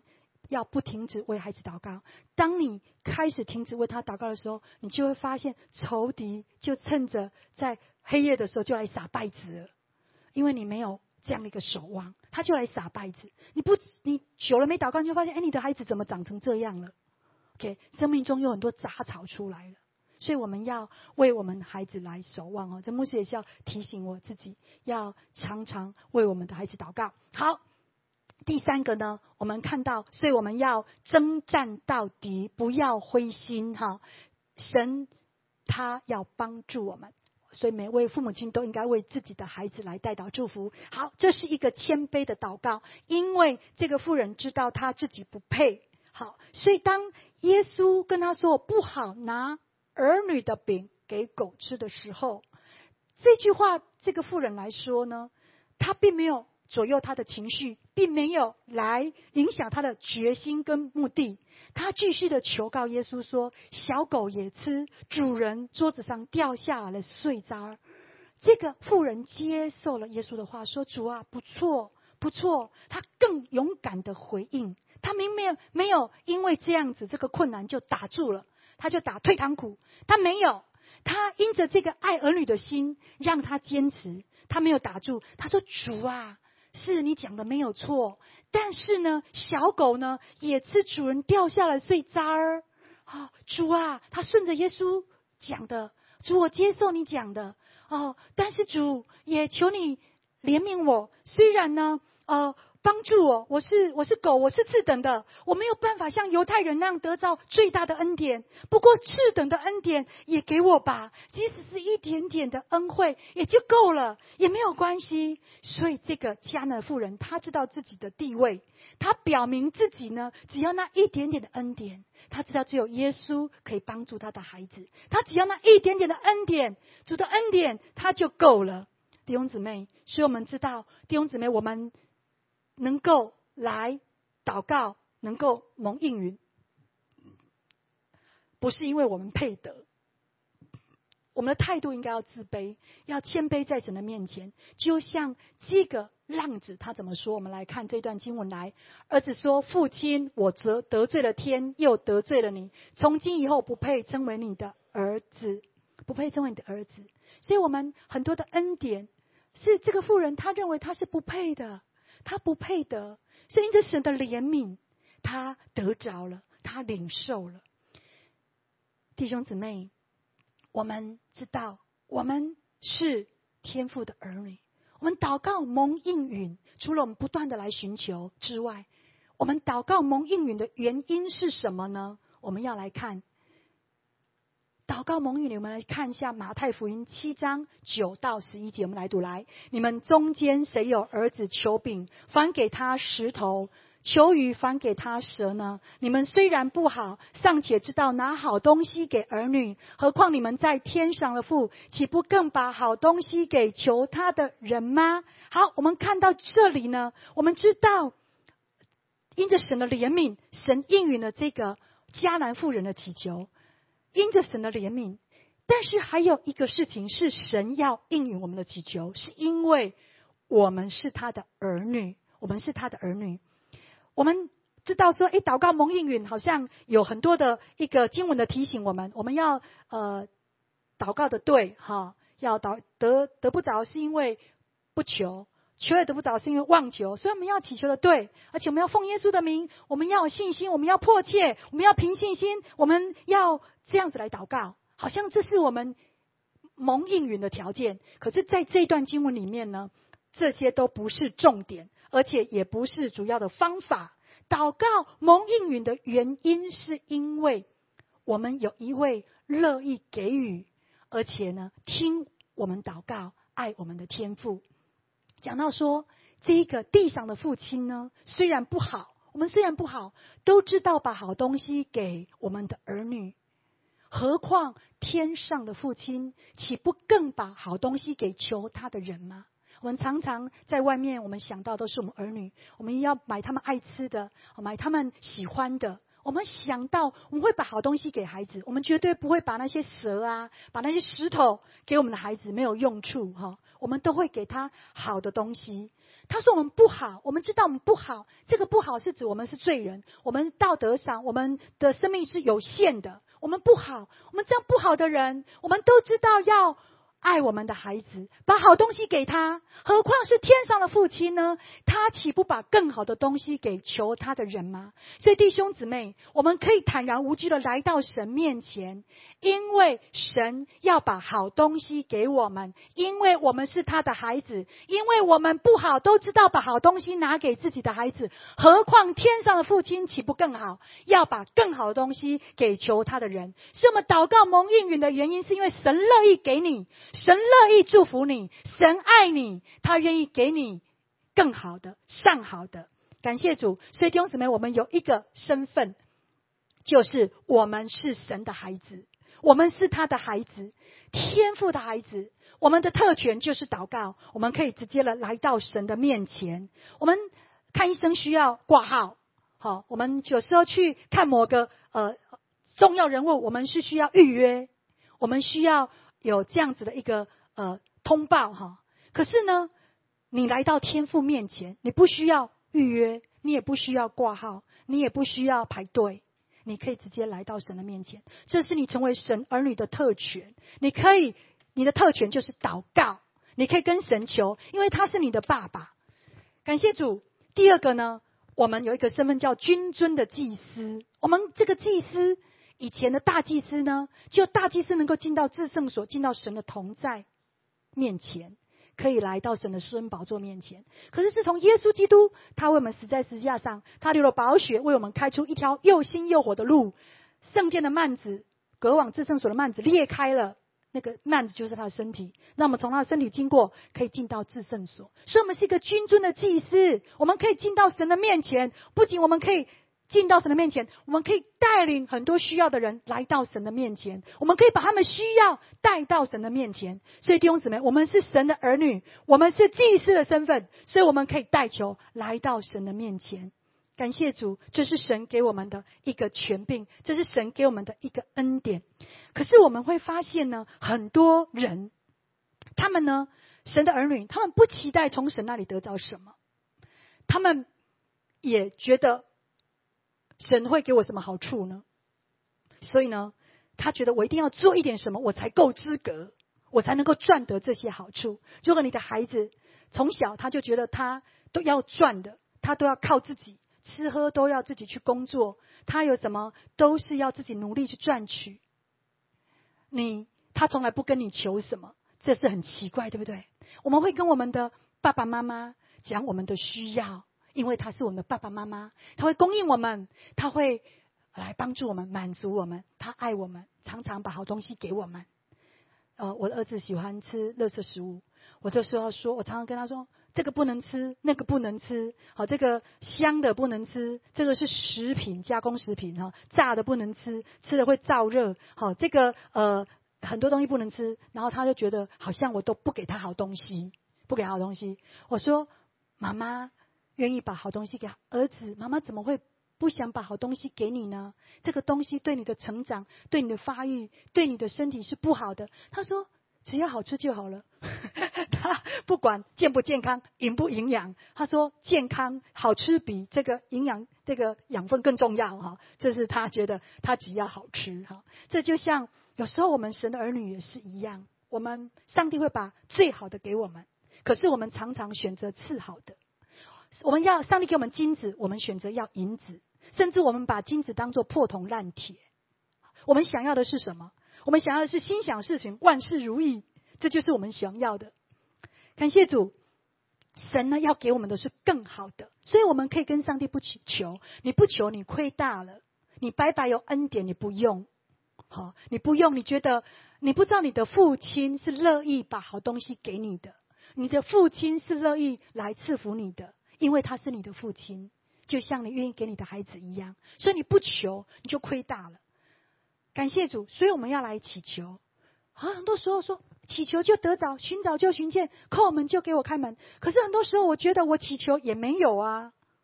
要不停止为孩子祷告。当你开始停止为他祷告的时候，你就会发现仇敌就趁着在黑夜的时候就来撒稗子了，因为你没有这样的一个守望，他就来撒稗子。你不你久了没祷告，你就发现，哎，你的孩子怎么长成这样了 ？OK， 生命中有很多杂草出来了。所以我们要为我们孩子来守望哦。这牧师也是要提醒我自己，要常常为我们的孩子祷告。好，第三个呢，我们看到，所以我们要征战到底，不要灰心哈。神他要帮助我们，所以每位父母亲都应该为自己的孩子来代祷祝福。好，这是一个谦卑的祷告，因为这个妇人知道她自己不配。好，所以当耶稣跟他说不好拿儿女的饼给狗吃的时候，这句话这个妇人来说呢，她并没有左右她的情绪，并没有来影响她的决心跟目的。她继续的求告耶稣说，小狗也吃主人桌子上掉下来的碎渣。这个妇人接受了耶稣的话，说主啊，不错不错。她更勇敢的回应，她明明没有因为这样子这个困难就打住了，他就打退堂鼓，他没有，他因着这个爱儿女的心，让他坚持，他没有打住。他说：“主啊，是你讲的没有错，但是呢，小狗呢也吃主人掉下来碎渣儿。哦，主啊，他顺着耶稣讲的，主，我接受你讲的哦，但是主也求你怜悯我，虽然呢，呃。”帮助我，我是我是狗，我是次等的，我没有办法像犹太人那样得到最大的恩典。不过次等的恩典也给我吧，即使是一点点的恩惠也就够了，也没有关系。所以这个迦南妇人，她知道自己的地位，她表明自己呢，只要那一点点的恩典，她知道只有耶稣可以帮助她的孩子，她只要那一点点的恩典，主的恩典，她就够了。弟兄姊妹，所以我们知道，弟兄姊妹，我们能够来祷告，能够蒙应允，不是因为我们配得，我们的态度应该要自卑，要谦卑在神的面前。就像这个浪子他怎么说，我们来看这段经文来。儿子说，父亲，我得得罪了天，又得罪了你，从今以后不配称为你的儿子，不配称为你的儿子。所以我们很多的恩典是这个妇人他认为他是不配的，他不配得，所以因着神的怜悯，他得着了，他领受了。弟兄姊妹，我们知道我们是天父的儿女，我们祷告蒙应允，除了我们不断的来寻求之外，我们祷告蒙应允的原因是什么呢？我们要来看祷告蒙应允，我们来看一下马太福音七章九到十一节，我们来读来。你们中间谁有儿子求饼，反给他石头；求鱼，反给他蛇呢？你们虽然不好，尚且知道拿好东西给儿女，何况你们在天上的父，岂不更把好东西给求他的人吗？好，我们看到这里呢，我们知道因着神的怜悯，神应允了这个迦南妇人的祈求，因着神的怜悯。但是还有一个事情是神要应允我们的祈求，是因为我们是他的儿女，我们是他的儿女。我们知道说，诶，祷告蒙应允好像有很多的一个经文的提醒我们，我们要呃祷告的对哈，要祷得得不着是因为不求，求也得不着是因为妄求，所以我们要祈求的对，而且我们要奉耶稣的名，我们要有信心，我们要迫切，我们要凭信心，我们要这样子来祷告，好像这是我们蒙应允的条件。可是在这段经文里面呢，这些都不是重点，而且也不是主要的方法。祷告蒙应允的原因是因为我们有一位乐意给予，而且呢听我们祷告爱我们的天父。讲到说这一个地上的父亲呢，虽然不好，我们虽然不好，都知道把好东西给我们的儿女，何况天上的父亲，岂不更把好东西给求他的人吗？我们常常在外面，我们想到都是我们儿女，我们要买他们爱吃的，买他们喜欢的， 我们想到我们会把好东西给孩子，我们绝对不会把那些蛇啊，把那些石头给我们的孩子，没有用处哈。我们都会给他好的东西。他说我们不好，我们知道我们不好，这个不好是指我们是罪人，我们道德上我们的生命是有限的，我们不好，我们这样不好的人，我们都知道要爱我们的孩子，把好东西给他，何况是天上的父亲呢？他岂不把更好的东西给求他的人吗？所以弟兄姊妹，我们可以坦然无惧的来到神面前，因为神要把好东西给我们，因为我们是他的孩子，因为我们不好都知道把好东西拿给自己的孩子，何况天上的父亲岂不更好，要把更好的东西给求他的人。所以我们祷告蒙应允的原因，是因为神乐意给你，神乐意祝福你，神爱你，他愿意给你更好的上好的。感谢主。所以弟兄姊妹，我们有一个身份，就是我们是神的孩子，我们是他的孩子，天父的孩子。我们的特权就是祷告，我们可以直接的来到神的面前。我们看医生需要挂号，好，我们有时候去看某个呃重要人物，我们是需要预约，我们需要有这样子的一个呃通报哈。可是呢，你来到天父面前，你不需要预约，你也不需要挂号，你也不需要排队，你可以直接来到神的面前。这是你成为神儿女的特权。你可以，你的特权就是祷告，你可以跟神求，因为他是你的爸爸。感谢主。第二个呢，我们有一个身份叫君尊的祭司。我们这个祭司，以前的大祭司呢，就大祭司能够进到至圣所，进到神的同在面前，可以来到神的施恩宝座面前。可是自从耶稣基督他为我们死在十字架上，他流了宝血，为我们开出一条又新又活的路，圣殿的幔子，隔往至圣所的幔子裂开了，那个幔子就是他的身体，让我们从他的身体经过，可以进到至圣所。所以我们是一个君尊的祭司，我们可以进到神的面前。不仅我们可以进到神的面前，我们可以带领很多需要的人来到神的面前，我们可以把他们需要带到神的面前。所以弟兄姊妹，我们是神的儿女，我们是祭司的身份，所以我们可以带球来到神的面前。感谢主，这是神给我们的一个权柄，这是神给我们的一个恩典。可是我们会发现呢，很多人他们呢，神的儿女，他们不期待从神那里得到什么，他们也觉得神会给我什么好处呢？所以呢，他觉得我一定要做一点什么，我才够资格，我才能够赚得这些好处。如果你的孩子从小他就觉得他都要赚的，他都要靠自己，吃喝都要自己去工作，他有什么都是要自己努力去赚取，你他从来不跟你求什么，这是很奇怪，对不对？我们会跟我们的爸爸妈妈讲我们的需要，因为他是我们的爸爸妈妈，他会供应我们，他会来帮助我们，满足我们，他爱我们，常常把好东西给我们。呃，我的儿子喜欢吃垃圾食物，我这时候说，我常常跟他说，这个不能吃，那个不能吃，好，这个香的不能吃，这个是食品，加工食品哈，炸的不能吃，吃了会燥热，好，这个呃很多东西不能吃，然后他就觉得好像我都不给他好东西，不给他好东西。我说，妈妈愿意把好东西给儿子，妈妈怎么会不想把好东西给你呢？这个东西对你的成长，对你的发育，对你的身体是不好的。他说只要好吃就好了他不管健不健康，营不营养，他说健康好吃比这个营养这个养分更重要哈。这是他觉得他只要好吃哈。这就像有时候我们神的儿女也是一样，我们上帝会把最好的给我们，可是我们常常选择次好的。我们要上帝给我们金子，我们选择要银子，甚至我们把金子当作破铜烂铁。我们想要的是什么？我们想要的是心想事情，万事如意，这就是我们想要的。感谢主，神呢要给我们的是更好的，所以我们可以跟上帝不求，你不求你亏大了，你白白有恩典你不用，好，你不用，你觉得你不知道你的父亲是乐意把好东西给你的，你的父亲是乐意来赐福你的，因为他是你的父亲，就像你愿意给你的孩子一样，所以你不求你就亏大了。感谢主，所以我们要来祈求。好，很多时候说祈求就得着，寻找就寻见，叩门就给我开门。可是很多时候我觉得我祈求也没有啊，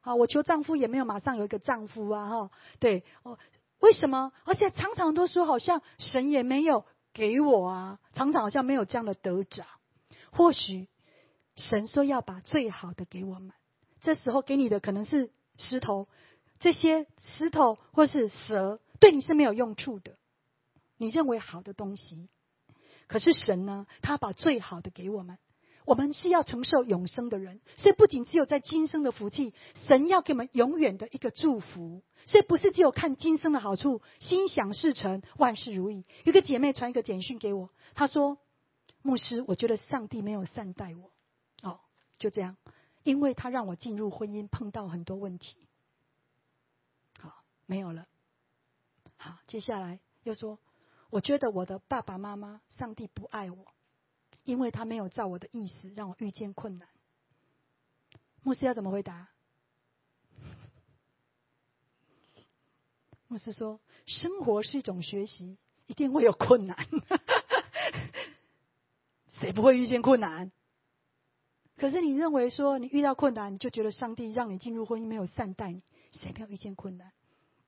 啊，我求丈夫也没有马上有一个丈夫啊，哈，对，哦，为什么？而且常常都说好像神也没有给我啊，常常好像没有这样的得着。或许神说要把最好的给我们，这时候给你的可能是石头，这些石头或是蛇对你是没有用处的，你认为好的东西。可是神呢，他把最好的给我们，我们是要承受永生的人，所以不仅只有在今生的福气，神要给我们永远的一个祝福。所以不是只有看今生的好处，心想事成，万事如意。有个姐妹传一个简讯给我，她说，牧师，我觉得上帝没有善待我。哦，就这样，因为他让我进入婚姻碰到很多问题。好，没有了。好，接下来又说，我觉得我的爸爸妈妈，上帝不爱我，因为他没有照我的意思让我遇见困难。牧师要怎么回答？牧师说，生活是一种学习，一定会有困难。谁不会遇见困难？可是你认为说你遇到困难，你就觉得上帝让你进入婚姻没有善待你，谁没有遇见困难？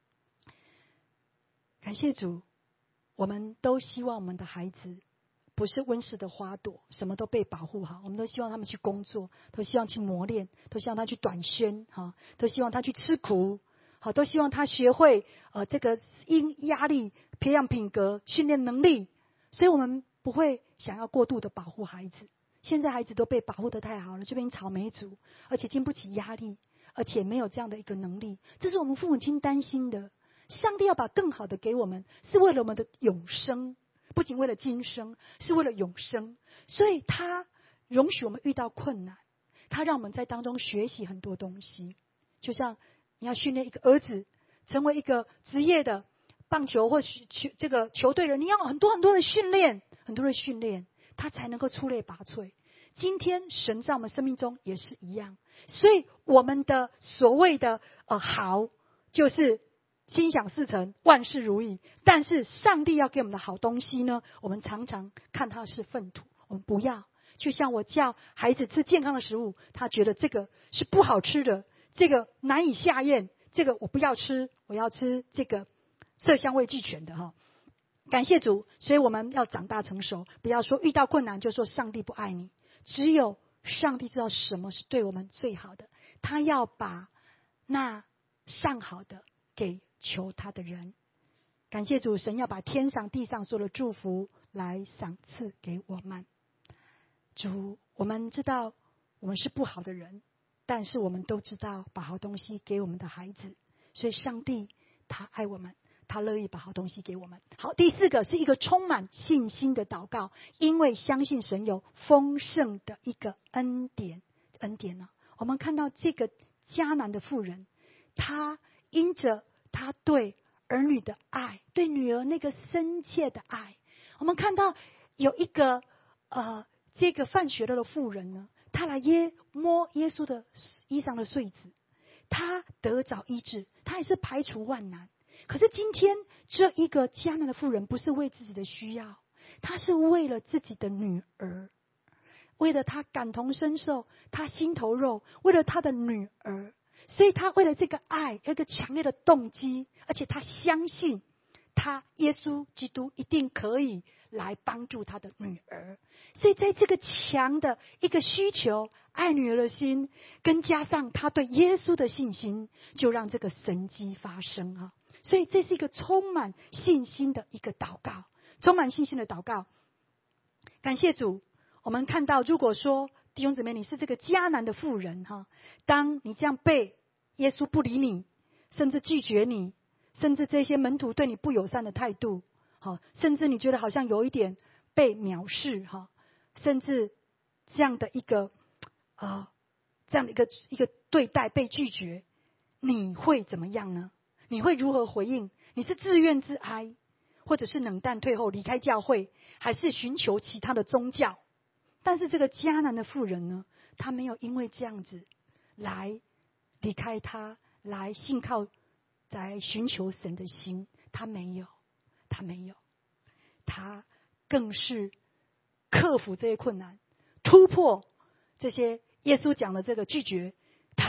感谢主，我们都希望我们的孩子不是温室的花朵，什么都被保护好。我们都希望他们去工作，都希望去磨练，都希望他去短宣，都希望他去吃苦，都希望他学会呃这个因压力培养品格、训练能力。所以我们不会想要过度的保护孩子。现在孩子都被保护得太好了，就变草莓族，而且经不起压力，而且没有这样的一个能力，这是我们父母亲担心的。上帝要把更好的给我们，是为了我们的永生，不仅为了今生，是为了永生。所以他容许我们遇到困难，他让我们在当中学习很多东西。就像你要训练一个儿子成为一个职业的棒球或球这个球队人，你要很多很多的训练，很多的训练，他才能够出类拔萃。今天神在我们生命中也是一样，所以我们的所谓的呃好，就是心想事成，万事如意。但是上帝要给我们的好东西呢，我们常常看它是粪土，我们不要。就像我叫孩子吃健康的食物，他觉得这个是不好吃的，这个难以下咽，这个我不要吃，我要吃这个色香味俱全的哈。感谢主，所以我们要长大成熟，不要说遇到困难就说上帝不爱你。只有上帝知道什么是对我们最好的，他要把那上好的给求他的人。感谢主，神要把天上地上所有的祝福来赏赐给我们。主，我们知道我们是不好的人，但是我们都知道把好东西给我们的孩子，所以上帝他爱我们，他乐意把好东西给我们。好，第四个是一个充满信心的祷告，因为相信神有丰盛的一个恩典。恩典呢、啊，我们看到这个迦南的妇人，她因着她对儿女的爱，对女儿那个深切的爱，我们看到有一个呃这个犯血的妇人呢，她来耶摸耶稣的衣裳的穗子，她得着医治，她也是排除万难。可是今天这一个迦南的妇人不是为自己的需要，她是为了自己的女儿，为了她感同身受，她心头肉，为了她的女儿，所以她为了这个爱有一个强烈的动机，而且她相信她耶稣基督一定可以来帮助她的女儿。所以在这个强的一个需求，爱女儿的心，跟加上她对耶稣的信心，就让这个神迹发生啊！所以这是一个充满信心的一个祷告，充满信心的祷告。感谢主，我们看到，如果说弟兄姊妹你是这个迦南的妇人哈，当你这样被耶稣不理你，甚至拒绝你，甚至这些门徒对你不友善的态度，好，甚至你觉得好像有一点被藐视哈，甚至这样的一个啊，这样的一个一个对待被拒绝，你会怎么样呢？你会如何回应？你是自怨自哀，或者是冷淡退后离开教会，还是寻求其他的宗教？但是这个迦南的妇人呢，她没有因为这样子来离开他，来信靠，来寻求神的心，她没有，她没有，她更是克服这些困难，突破这些耶稣讲的这个拒绝，她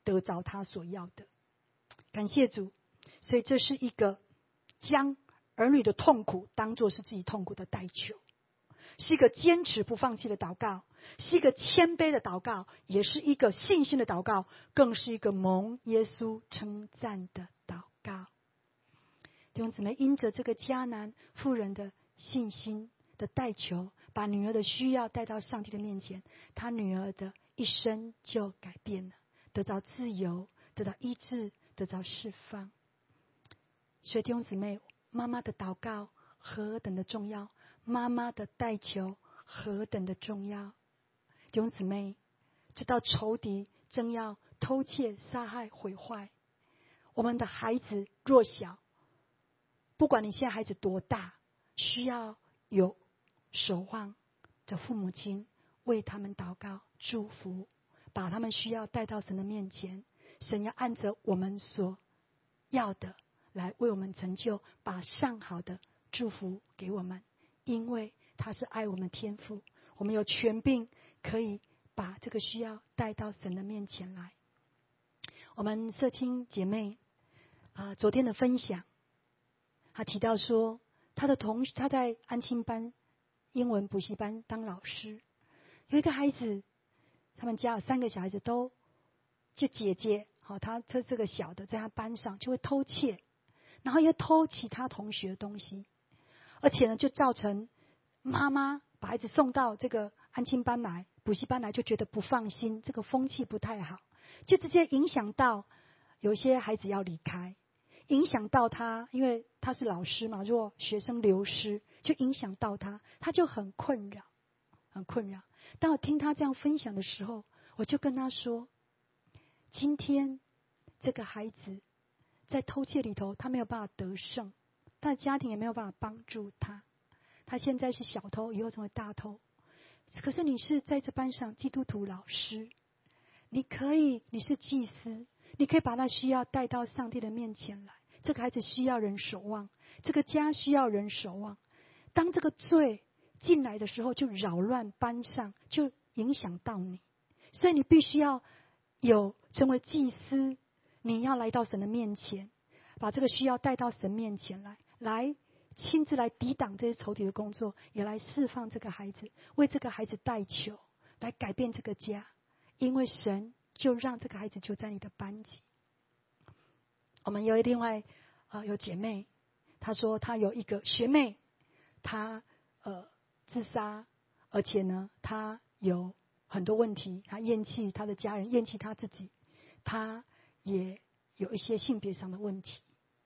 得着他所要的。感谢主，所以这是一个将儿女的痛苦当作是自己痛苦的代求，是一个坚持不放弃的祷告，是一个谦卑的祷告，也是一个信心的祷告，更是一个蒙耶稣称赞的祷告。弟兄姊妹，因着这个迦南妇人的信心的代求，把女儿的需要带到上帝的面前，她女儿的一生就改变了，得到自由，得到医治，得到释放。所以弟兄姊妹，妈妈的祷告何等的重要，妈妈的代求何等的重要。弟兄姊妹，直到仇敌正要偷窃、杀害、毁坏我们的孩子弱小，不管你现在孩子多大，需要有守望的父母亲为他们祷告祝福，把他们需要带到神的面前，神要按着我们所要的来为我们成就，把上好的祝福给我们，因为他是爱我们天父，我们有权柄可以把这个需要带到神的面前来。我们社青姐妹啊、呃，昨天的分享，她提到说，她的同她在安亲班英文补习班当老师，有一个孩子，他们家有三个小孩子都，就姐姐，好、哦，她这这个小的在她班上就会偷窃，然后又偷其他同学的东西，而且呢，就造成妈妈把孩子送到这个安亲班来、补习班来，就觉得不放心，这个风气不太好，就直接影响到有些孩子要离开，影响到他，因为他是老师嘛，如果学生流失，就影响到他，他就很困扰，很困扰。当我听他这样分享的时候，我就跟他说，今天这个孩子在偷窃里头，他没有办法得胜，他的家庭也没有办法帮助他，他现在是小偷，以后成为大偷。可是你是在这班上基督徒老师，你可以，你是祭司，你可以把他需要带到上帝的面前来。这个孩子需要人守望，这个家需要人守望。当这个罪进来的时候，就扰乱班上，就影响到你，所以你必须要有成为祭司，你要来到神的面前，把这个需要带到神面前来，来亲自来抵挡这些仇敌的工作，也来释放这个孩子，为这个孩子代求，来改变这个家，因为神就让这个孩子就在你的班级。我们有另外啊、呃、有姐妹，她说她有一个学妹，她呃自杀，而且呢她有很多问题，她厌弃她的家人，厌弃她自己，她也有一些性别上的问题。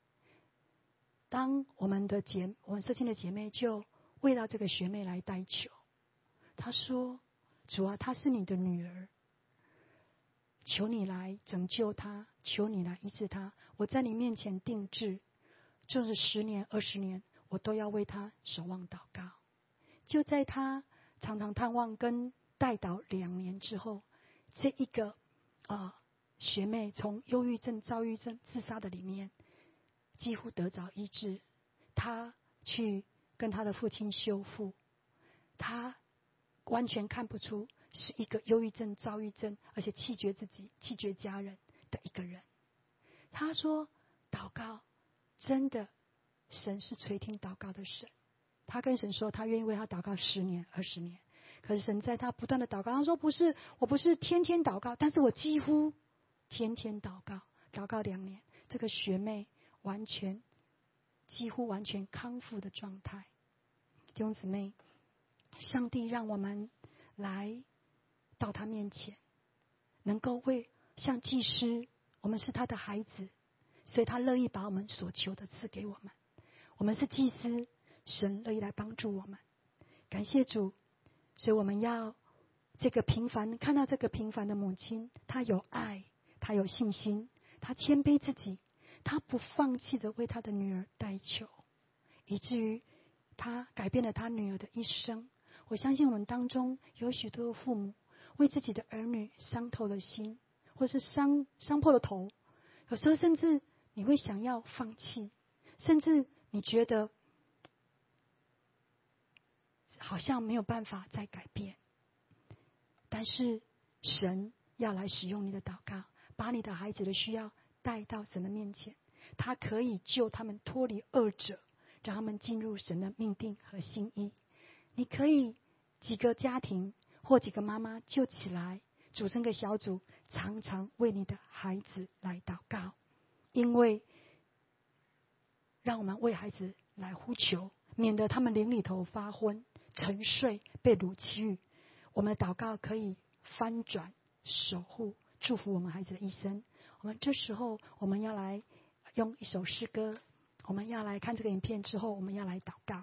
当我们的姐我们社青的姐妹就为了这个学妹来代求，她说，主啊，她是你的女儿，求你来拯救她，求你来医治她，我在你面前定制，就是十年二十年我都要为她守望祷告。就在她常常探望跟代祷两年之后，这一个啊、呃、学妹从忧郁症、躁郁症、自杀的里面几乎得着医治，她去跟她的父亲修复，她完全看不出是一个忧郁症、躁郁症，而且弃绝自己、弃绝家人的一个人。她说，祷告真的，神是垂听祷告的神。她跟神说，她愿意为她祷告十年、二十年。可是神在她不断的祷告，她说不是，我不是天天祷告，但是我几乎天天祷告，祷告两年，这个学妹完全几乎完全康复的状态。弟兄姊妹，上帝让我们来到他面前，能够为像祭司，我们是他的孩子，所以他乐意把我们所求的赐给我们。我们是祭司，神乐意来帮助我们。感谢主，所以我们要这个平凡，看到这个平凡的母亲，她有爱，她有信心，她谦卑自己，她不放弃的为她的女儿代求，以至于她改变了她女儿的一生。我相信我们当中有许多的父母为自己的儿女伤透了心，或是伤伤破了头，有时候甚至你会想要放弃，甚至你觉得好像没有办法再改变。但是神要来使用你的祷告，把把你的孩子的需要带到神的面前，他可以救他们脱离恶者，让他们进入神的命定和心意。你可以几个家庭或几个妈妈就起来组成个小组，常常为你的孩子来祷告，因为让我们为孩子来呼求，免得他们灵里头发昏沉睡被掳去。我们的祷告可以翻转守护祝福我们孩子的一生。我们这时候我们要来用一首诗歌，我们要来看这个影片之后，我们要来祷告。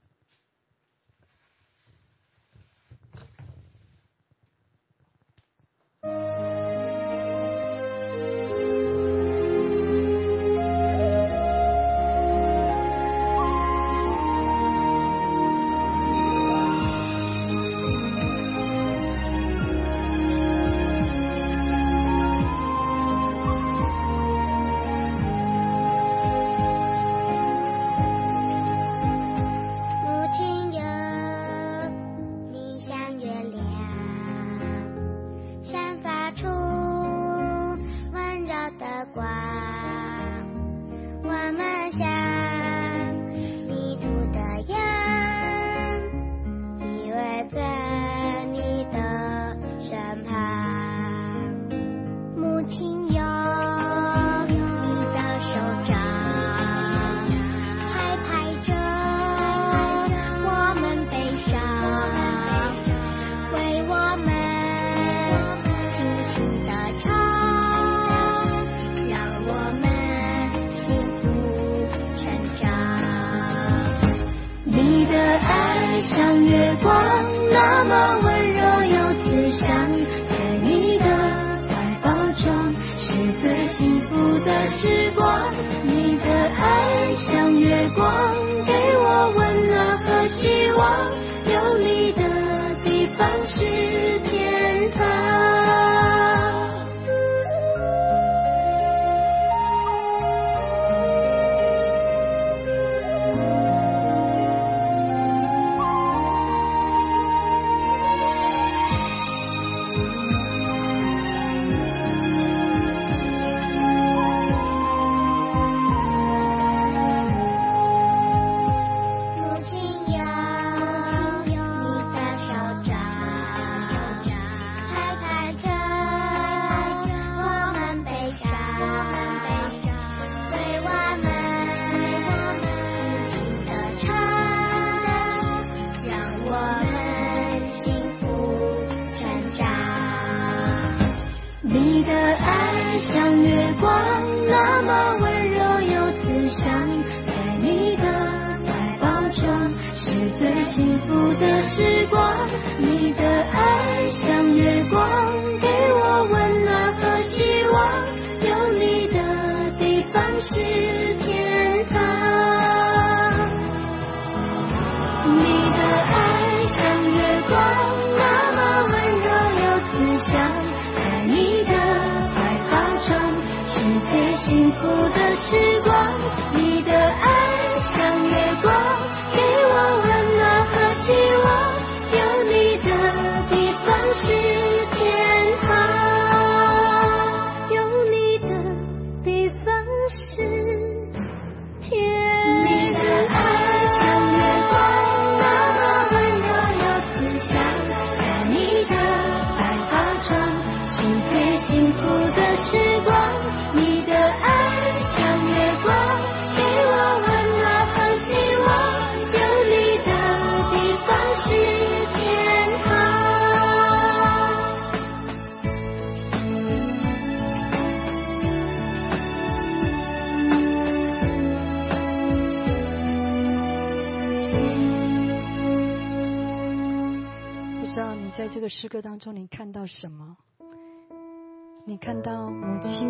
在这个诗歌当中，你看到什么？你看到母亲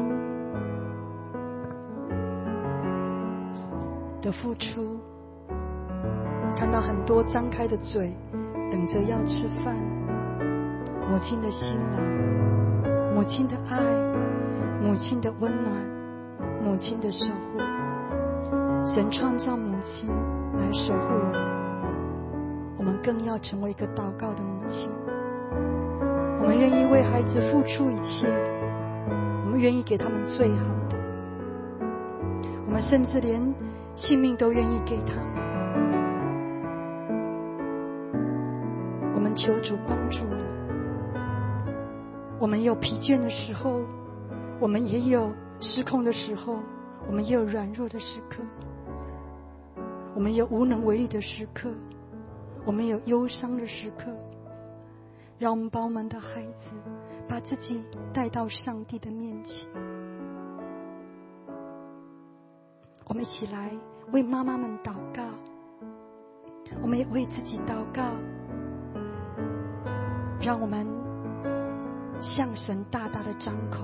的付出，看到很多张开的嘴，等着要吃饭。母亲的辛劳，母亲的爱，母亲的温暖，母亲的守护。神创造母亲来守护我们，我们更要成为一个祷告的母亲。我们愿意为孩子付出一切，我们们愿意给他们最好的，我们甚至连性命都愿意给他们。我们求主帮助我们。我们有疲倦的时候，我们也有失控的时候，我们也有软弱的时刻，我们有无能为力的时刻，我们有忧伤的时刻。让我们把我们的孩子，把自己带到上帝的面前。我们一起来为妈妈们祷告，我们也为自己祷告，让我们向神大大的张口。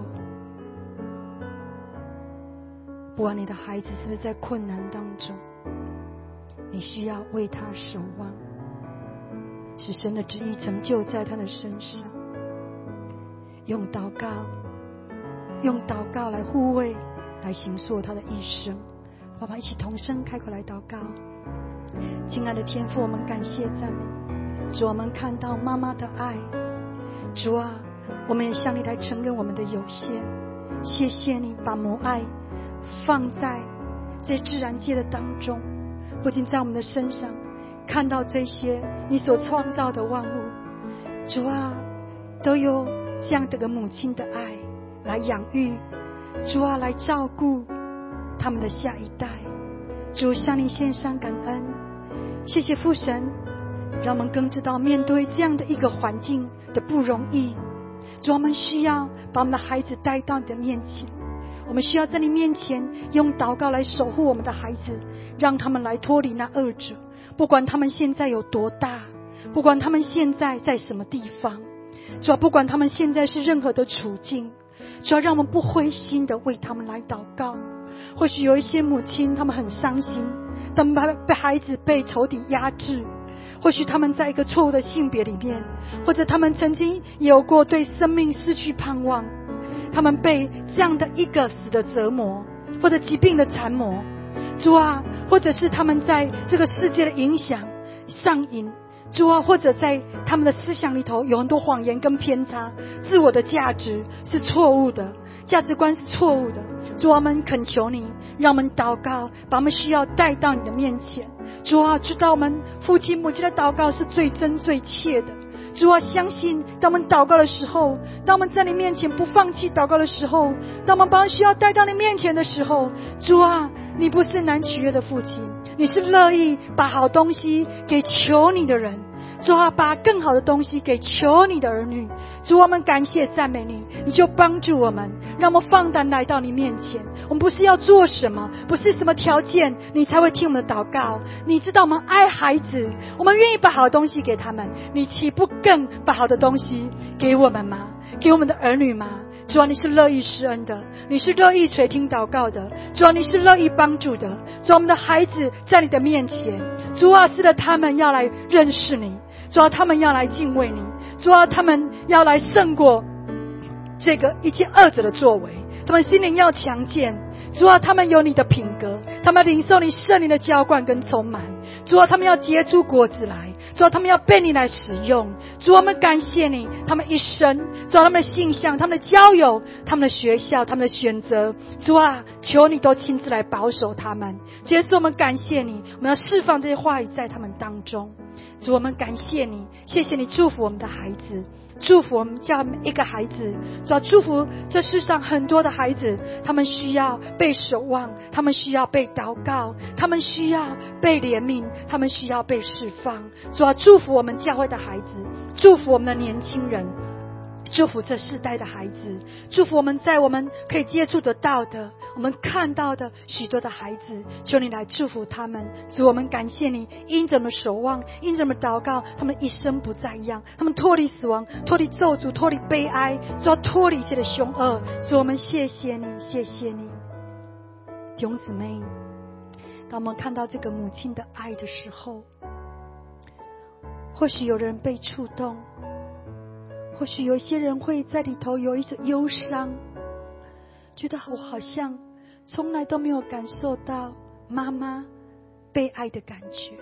不管你的孩子是不是在困难当中，你需要为他守望，使神的旨意成就在他的身上。用祷告，用祷告来护卫，来形塑他的一生。爸爸一起同声开口来祷告。亲爱的天父，我们感谢赞美主，我们看到妈妈的爱。主啊，我们也向你来承认我们的有限。谢谢你把母爱放在这自然界的当中，不仅在我们的身上看到这些你所创造的万物，主啊，都有这样的个母亲的爱来养育，主啊，来照顾他们的下一代。主，向你献上感恩。谢谢父神，让我们更知道面对这样的一个环境的不容易。主，我们需要把我们的孩子带到你的面前，我们需要在你面前用祷告来守护我们的孩子，让他们来脱离那恶者，不管他们现在有多大，不管他们现在在什么地方，主要不管他们现在是任何的处境，主要让我们不灰心的为他们来祷告。或许有一些母亲他们很伤心，他们被孩子被仇敌压制，或许他们在一个错误的性别里面，或者他们曾经有过对生命失去盼望，他们被这样的一个死的折磨，或者疾病的缠磨，主啊，或者是他们在这个世界的影响上瘾，主啊，或者在他们的思想里头有很多谎言跟偏差，自我的价值是错误的，价值观是错误的。主啊，我们恳求你，让我们祷告，把我们需要带到你的面前。主啊，知道我们父亲母亲的祷告是最真最切的。主啊，相信当我们祷告的时候，当我们在你面前不放弃祷告的时候，当我们把我们需要带到你面前的时候，主啊，你不是难取悦的父亲，你是乐意把好东西给求你的人。主啊，把更好的东西给求你的儿女。主，我们感谢赞美你，你就帮助我们，让我们放胆来到你面前。我们不是要做什么，不是什么条件你才会听我们的祷告。你知道我们爱孩子，我们愿意把好的东西给他们，你岂不更把好的东西给我们吗？给我们的儿女吗？主啊，你是乐意施恩的，你是乐意垂听祷告的。主啊，你是乐意帮助的。主啊，我们的孩子在你的面前，主啊，是的，他们要来认识你。主啊，他们要来敬畏你。主啊，他们要来胜过这个一切恶者的作为。他们心灵要强健。主啊，他们有你的品格，他们领受你圣灵的浇灌跟充满。主啊，他们要结出果子来。主啊，他们要被你来使用。主啊，我们感谢你，他们一生，主啊，他们的性向，他们的交友，他们的学校，他们的选择，主啊，求你都亲自来保守他们。耶稣，我们感谢你，我们要释放这些话语在他们当中。主，我们感谢你，谢谢你祝福我们的孩子，祝福我们家每一个孩子。主啊，祝福这世上很多的孩子，他们需要被守望，他们需要被祷告，他们需要被怜悯，他们需要被释放。主啊，祝福我们教会的孩子，祝福我们的年轻人，祝福这世代的孩子，祝福我们在我们可以接触得到的，我们看到的许多的孩子，求你来祝福他们。主，我们感谢你，因着我们守望，因着我们祷告，他们一生不再一样，他们脱离死亡，脱离咒诅，脱离悲哀，主要脱离一切的凶恶。主，我们谢谢你，谢谢你。弟兄姊妹，当我们看到这个母亲的爱的时候，或许有人被触动，或许有一些人会在里头有一些忧伤，觉得我好像从来都没有感受到妈妈被爱的感觉。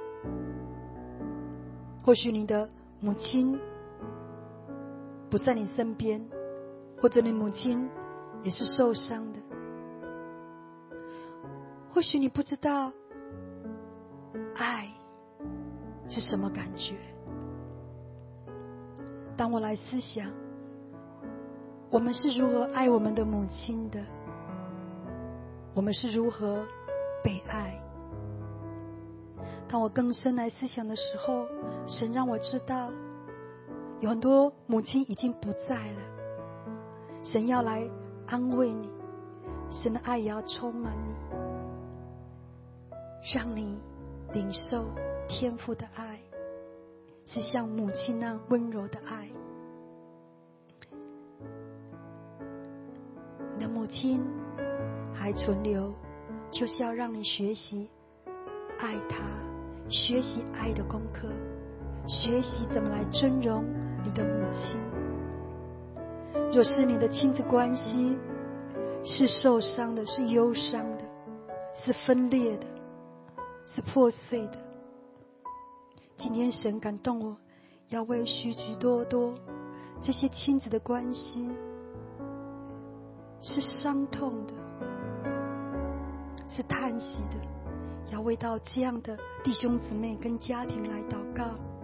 或许你的母亲不在你身边，或者你母亲也是受伤的。或许你不知道爱是什么感觉。当我来思想我们是如何爱我们的母亲的，我们是如何被爱。当我更深来思想的时候，神让我知道有很多母亲已经不在了，神要来安慰你，神的爱也要充满你，让你领受天父的爱，是像母亲那温柔的爱。你的母亲还存留，就是要让你学习爱她，学习爱的功课，学习怎么来尊荣你的母亲。若是你的亲子关系是受伤的，是忧伤的，是分裂的，是破碎的，今天神感动我，要为许许多多这些亲子的关系是伤痛的，是叹息的，要为到这样的弟兄姊妹跟家庭来祷告，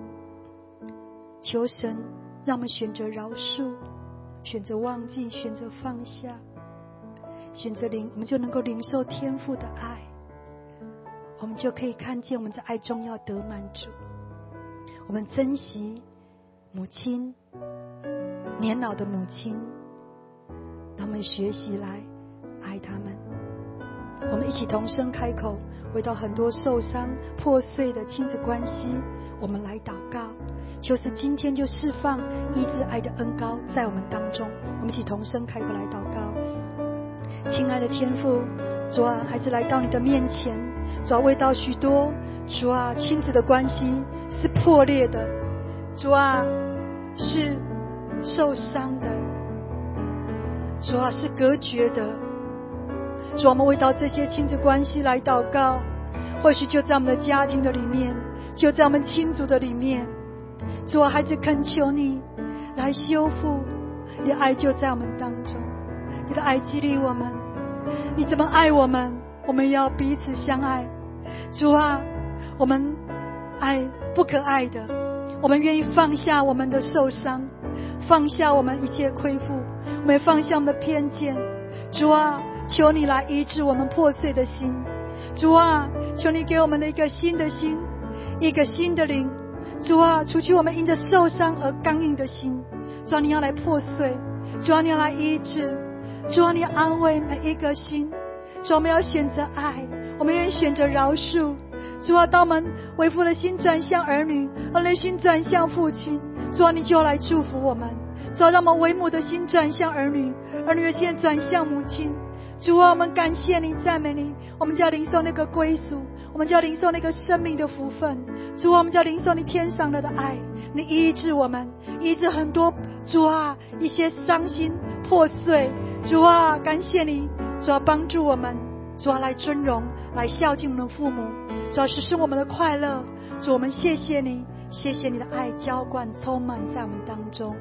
求神让我们选择饶恕，选择忘记，选择放下，选择领，我们就能够领受天父的爱，我们就可以看见我们在爱中要得满足。我们珍惜母亲，年老的母亲，让我们学习来爱他们。我们一起同声开口，为到很多受伤破碎的亲子关系，我们来祷告，求是今天就释放医治爱的恩膏在我们当中。我们一起同声开口来祷告。亲爱的天父，主啊，孩子来到你的面前，主啊，为到许多主啊亲子的关系是破裂的，主啊是受伤的，主啊是隔绝的。主啊，我们为到这些亲子关系来祷告，或许就在我们的家庭的里面，就在我们亲族的里面，主啊，孩子恳求你来修复，你的爱就在我们当中，你的爱激励我们，你怎么爱我们，我们也要彼此相爱。主啊，我们爱不可爱的，我们愿意放下我们的受伤，放下我们一切亏负，我们也放下我们的偏见。主啊，求你来医治我们破碎的心。主啊，求你给我们的一个新的心，一个新的灵。主啊，除去我们因着受伤而刚硬的心。主啊，你要来破碎，主啊，你要来医治，主啊，你要安慰每一个心。主啊，我们要选择爱，我们愿意选择饶恕。主啊，当我们为父的心转向儿女，儿女的心转向父亲，主啊，你就要来祝福我们。主啊，让我们为母的心转向儿女，儿女的心转向母亲。主啊，我们感谢你，赞美你，我们就要领受那个归属，我们就要领受那个生命的福分。主啊，我们就要领受你天上的爱，你医治我们，医治很多主啊一些伤心破碎。主啊，感谢你，主啊，帮助我们，主啊，来尊荣，来孝敬我们的父母，主啊，实施我们的快乐。主，我们谢谢你，谢谢你的爱浇灌充满在我们当中。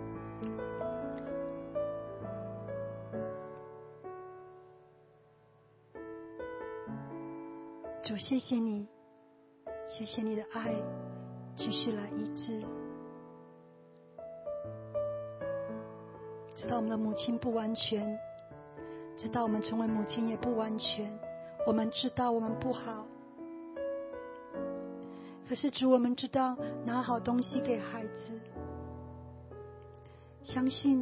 主，谢谢你，谢谢你的爱继续来医治。知道我们的母亲不完全，知道我们成为母亲也不完全，我们知道我们不好，可是主，我们知道拿好东西给孩子，相信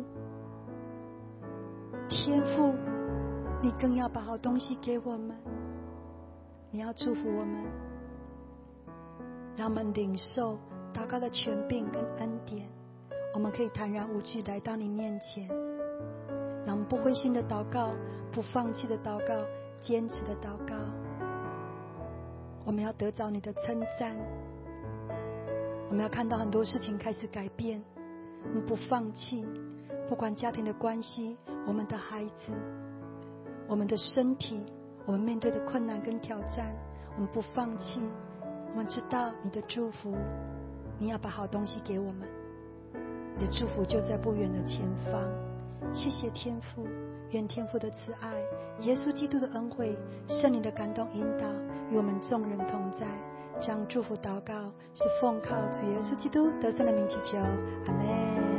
天父你更要把好东西给我们，你要祝福我们，让我们领受祷告的权柄跟恩典，我们可以坦然无惧来到你面前，让我们不灰心的祷告，不放弃的祷告，坚持的祷告。我们要得着你的称赞，我们要看到很多事情开始改变，我们不放弃，不管家庭的关系，我们的孩子，我们的身体，我们面对的困难跟挑战，我们不放弃。我们知道你的祝福，你要把好东西给我们，你的祝福就在不远的前方。 谢谢天父，愿天父的慈爱、耶稣基督的恩惠、圣灵的感动引导与我们众人同在。这样祝福祷告是奉靠主耶稣基督得胜的名祈求，阿们。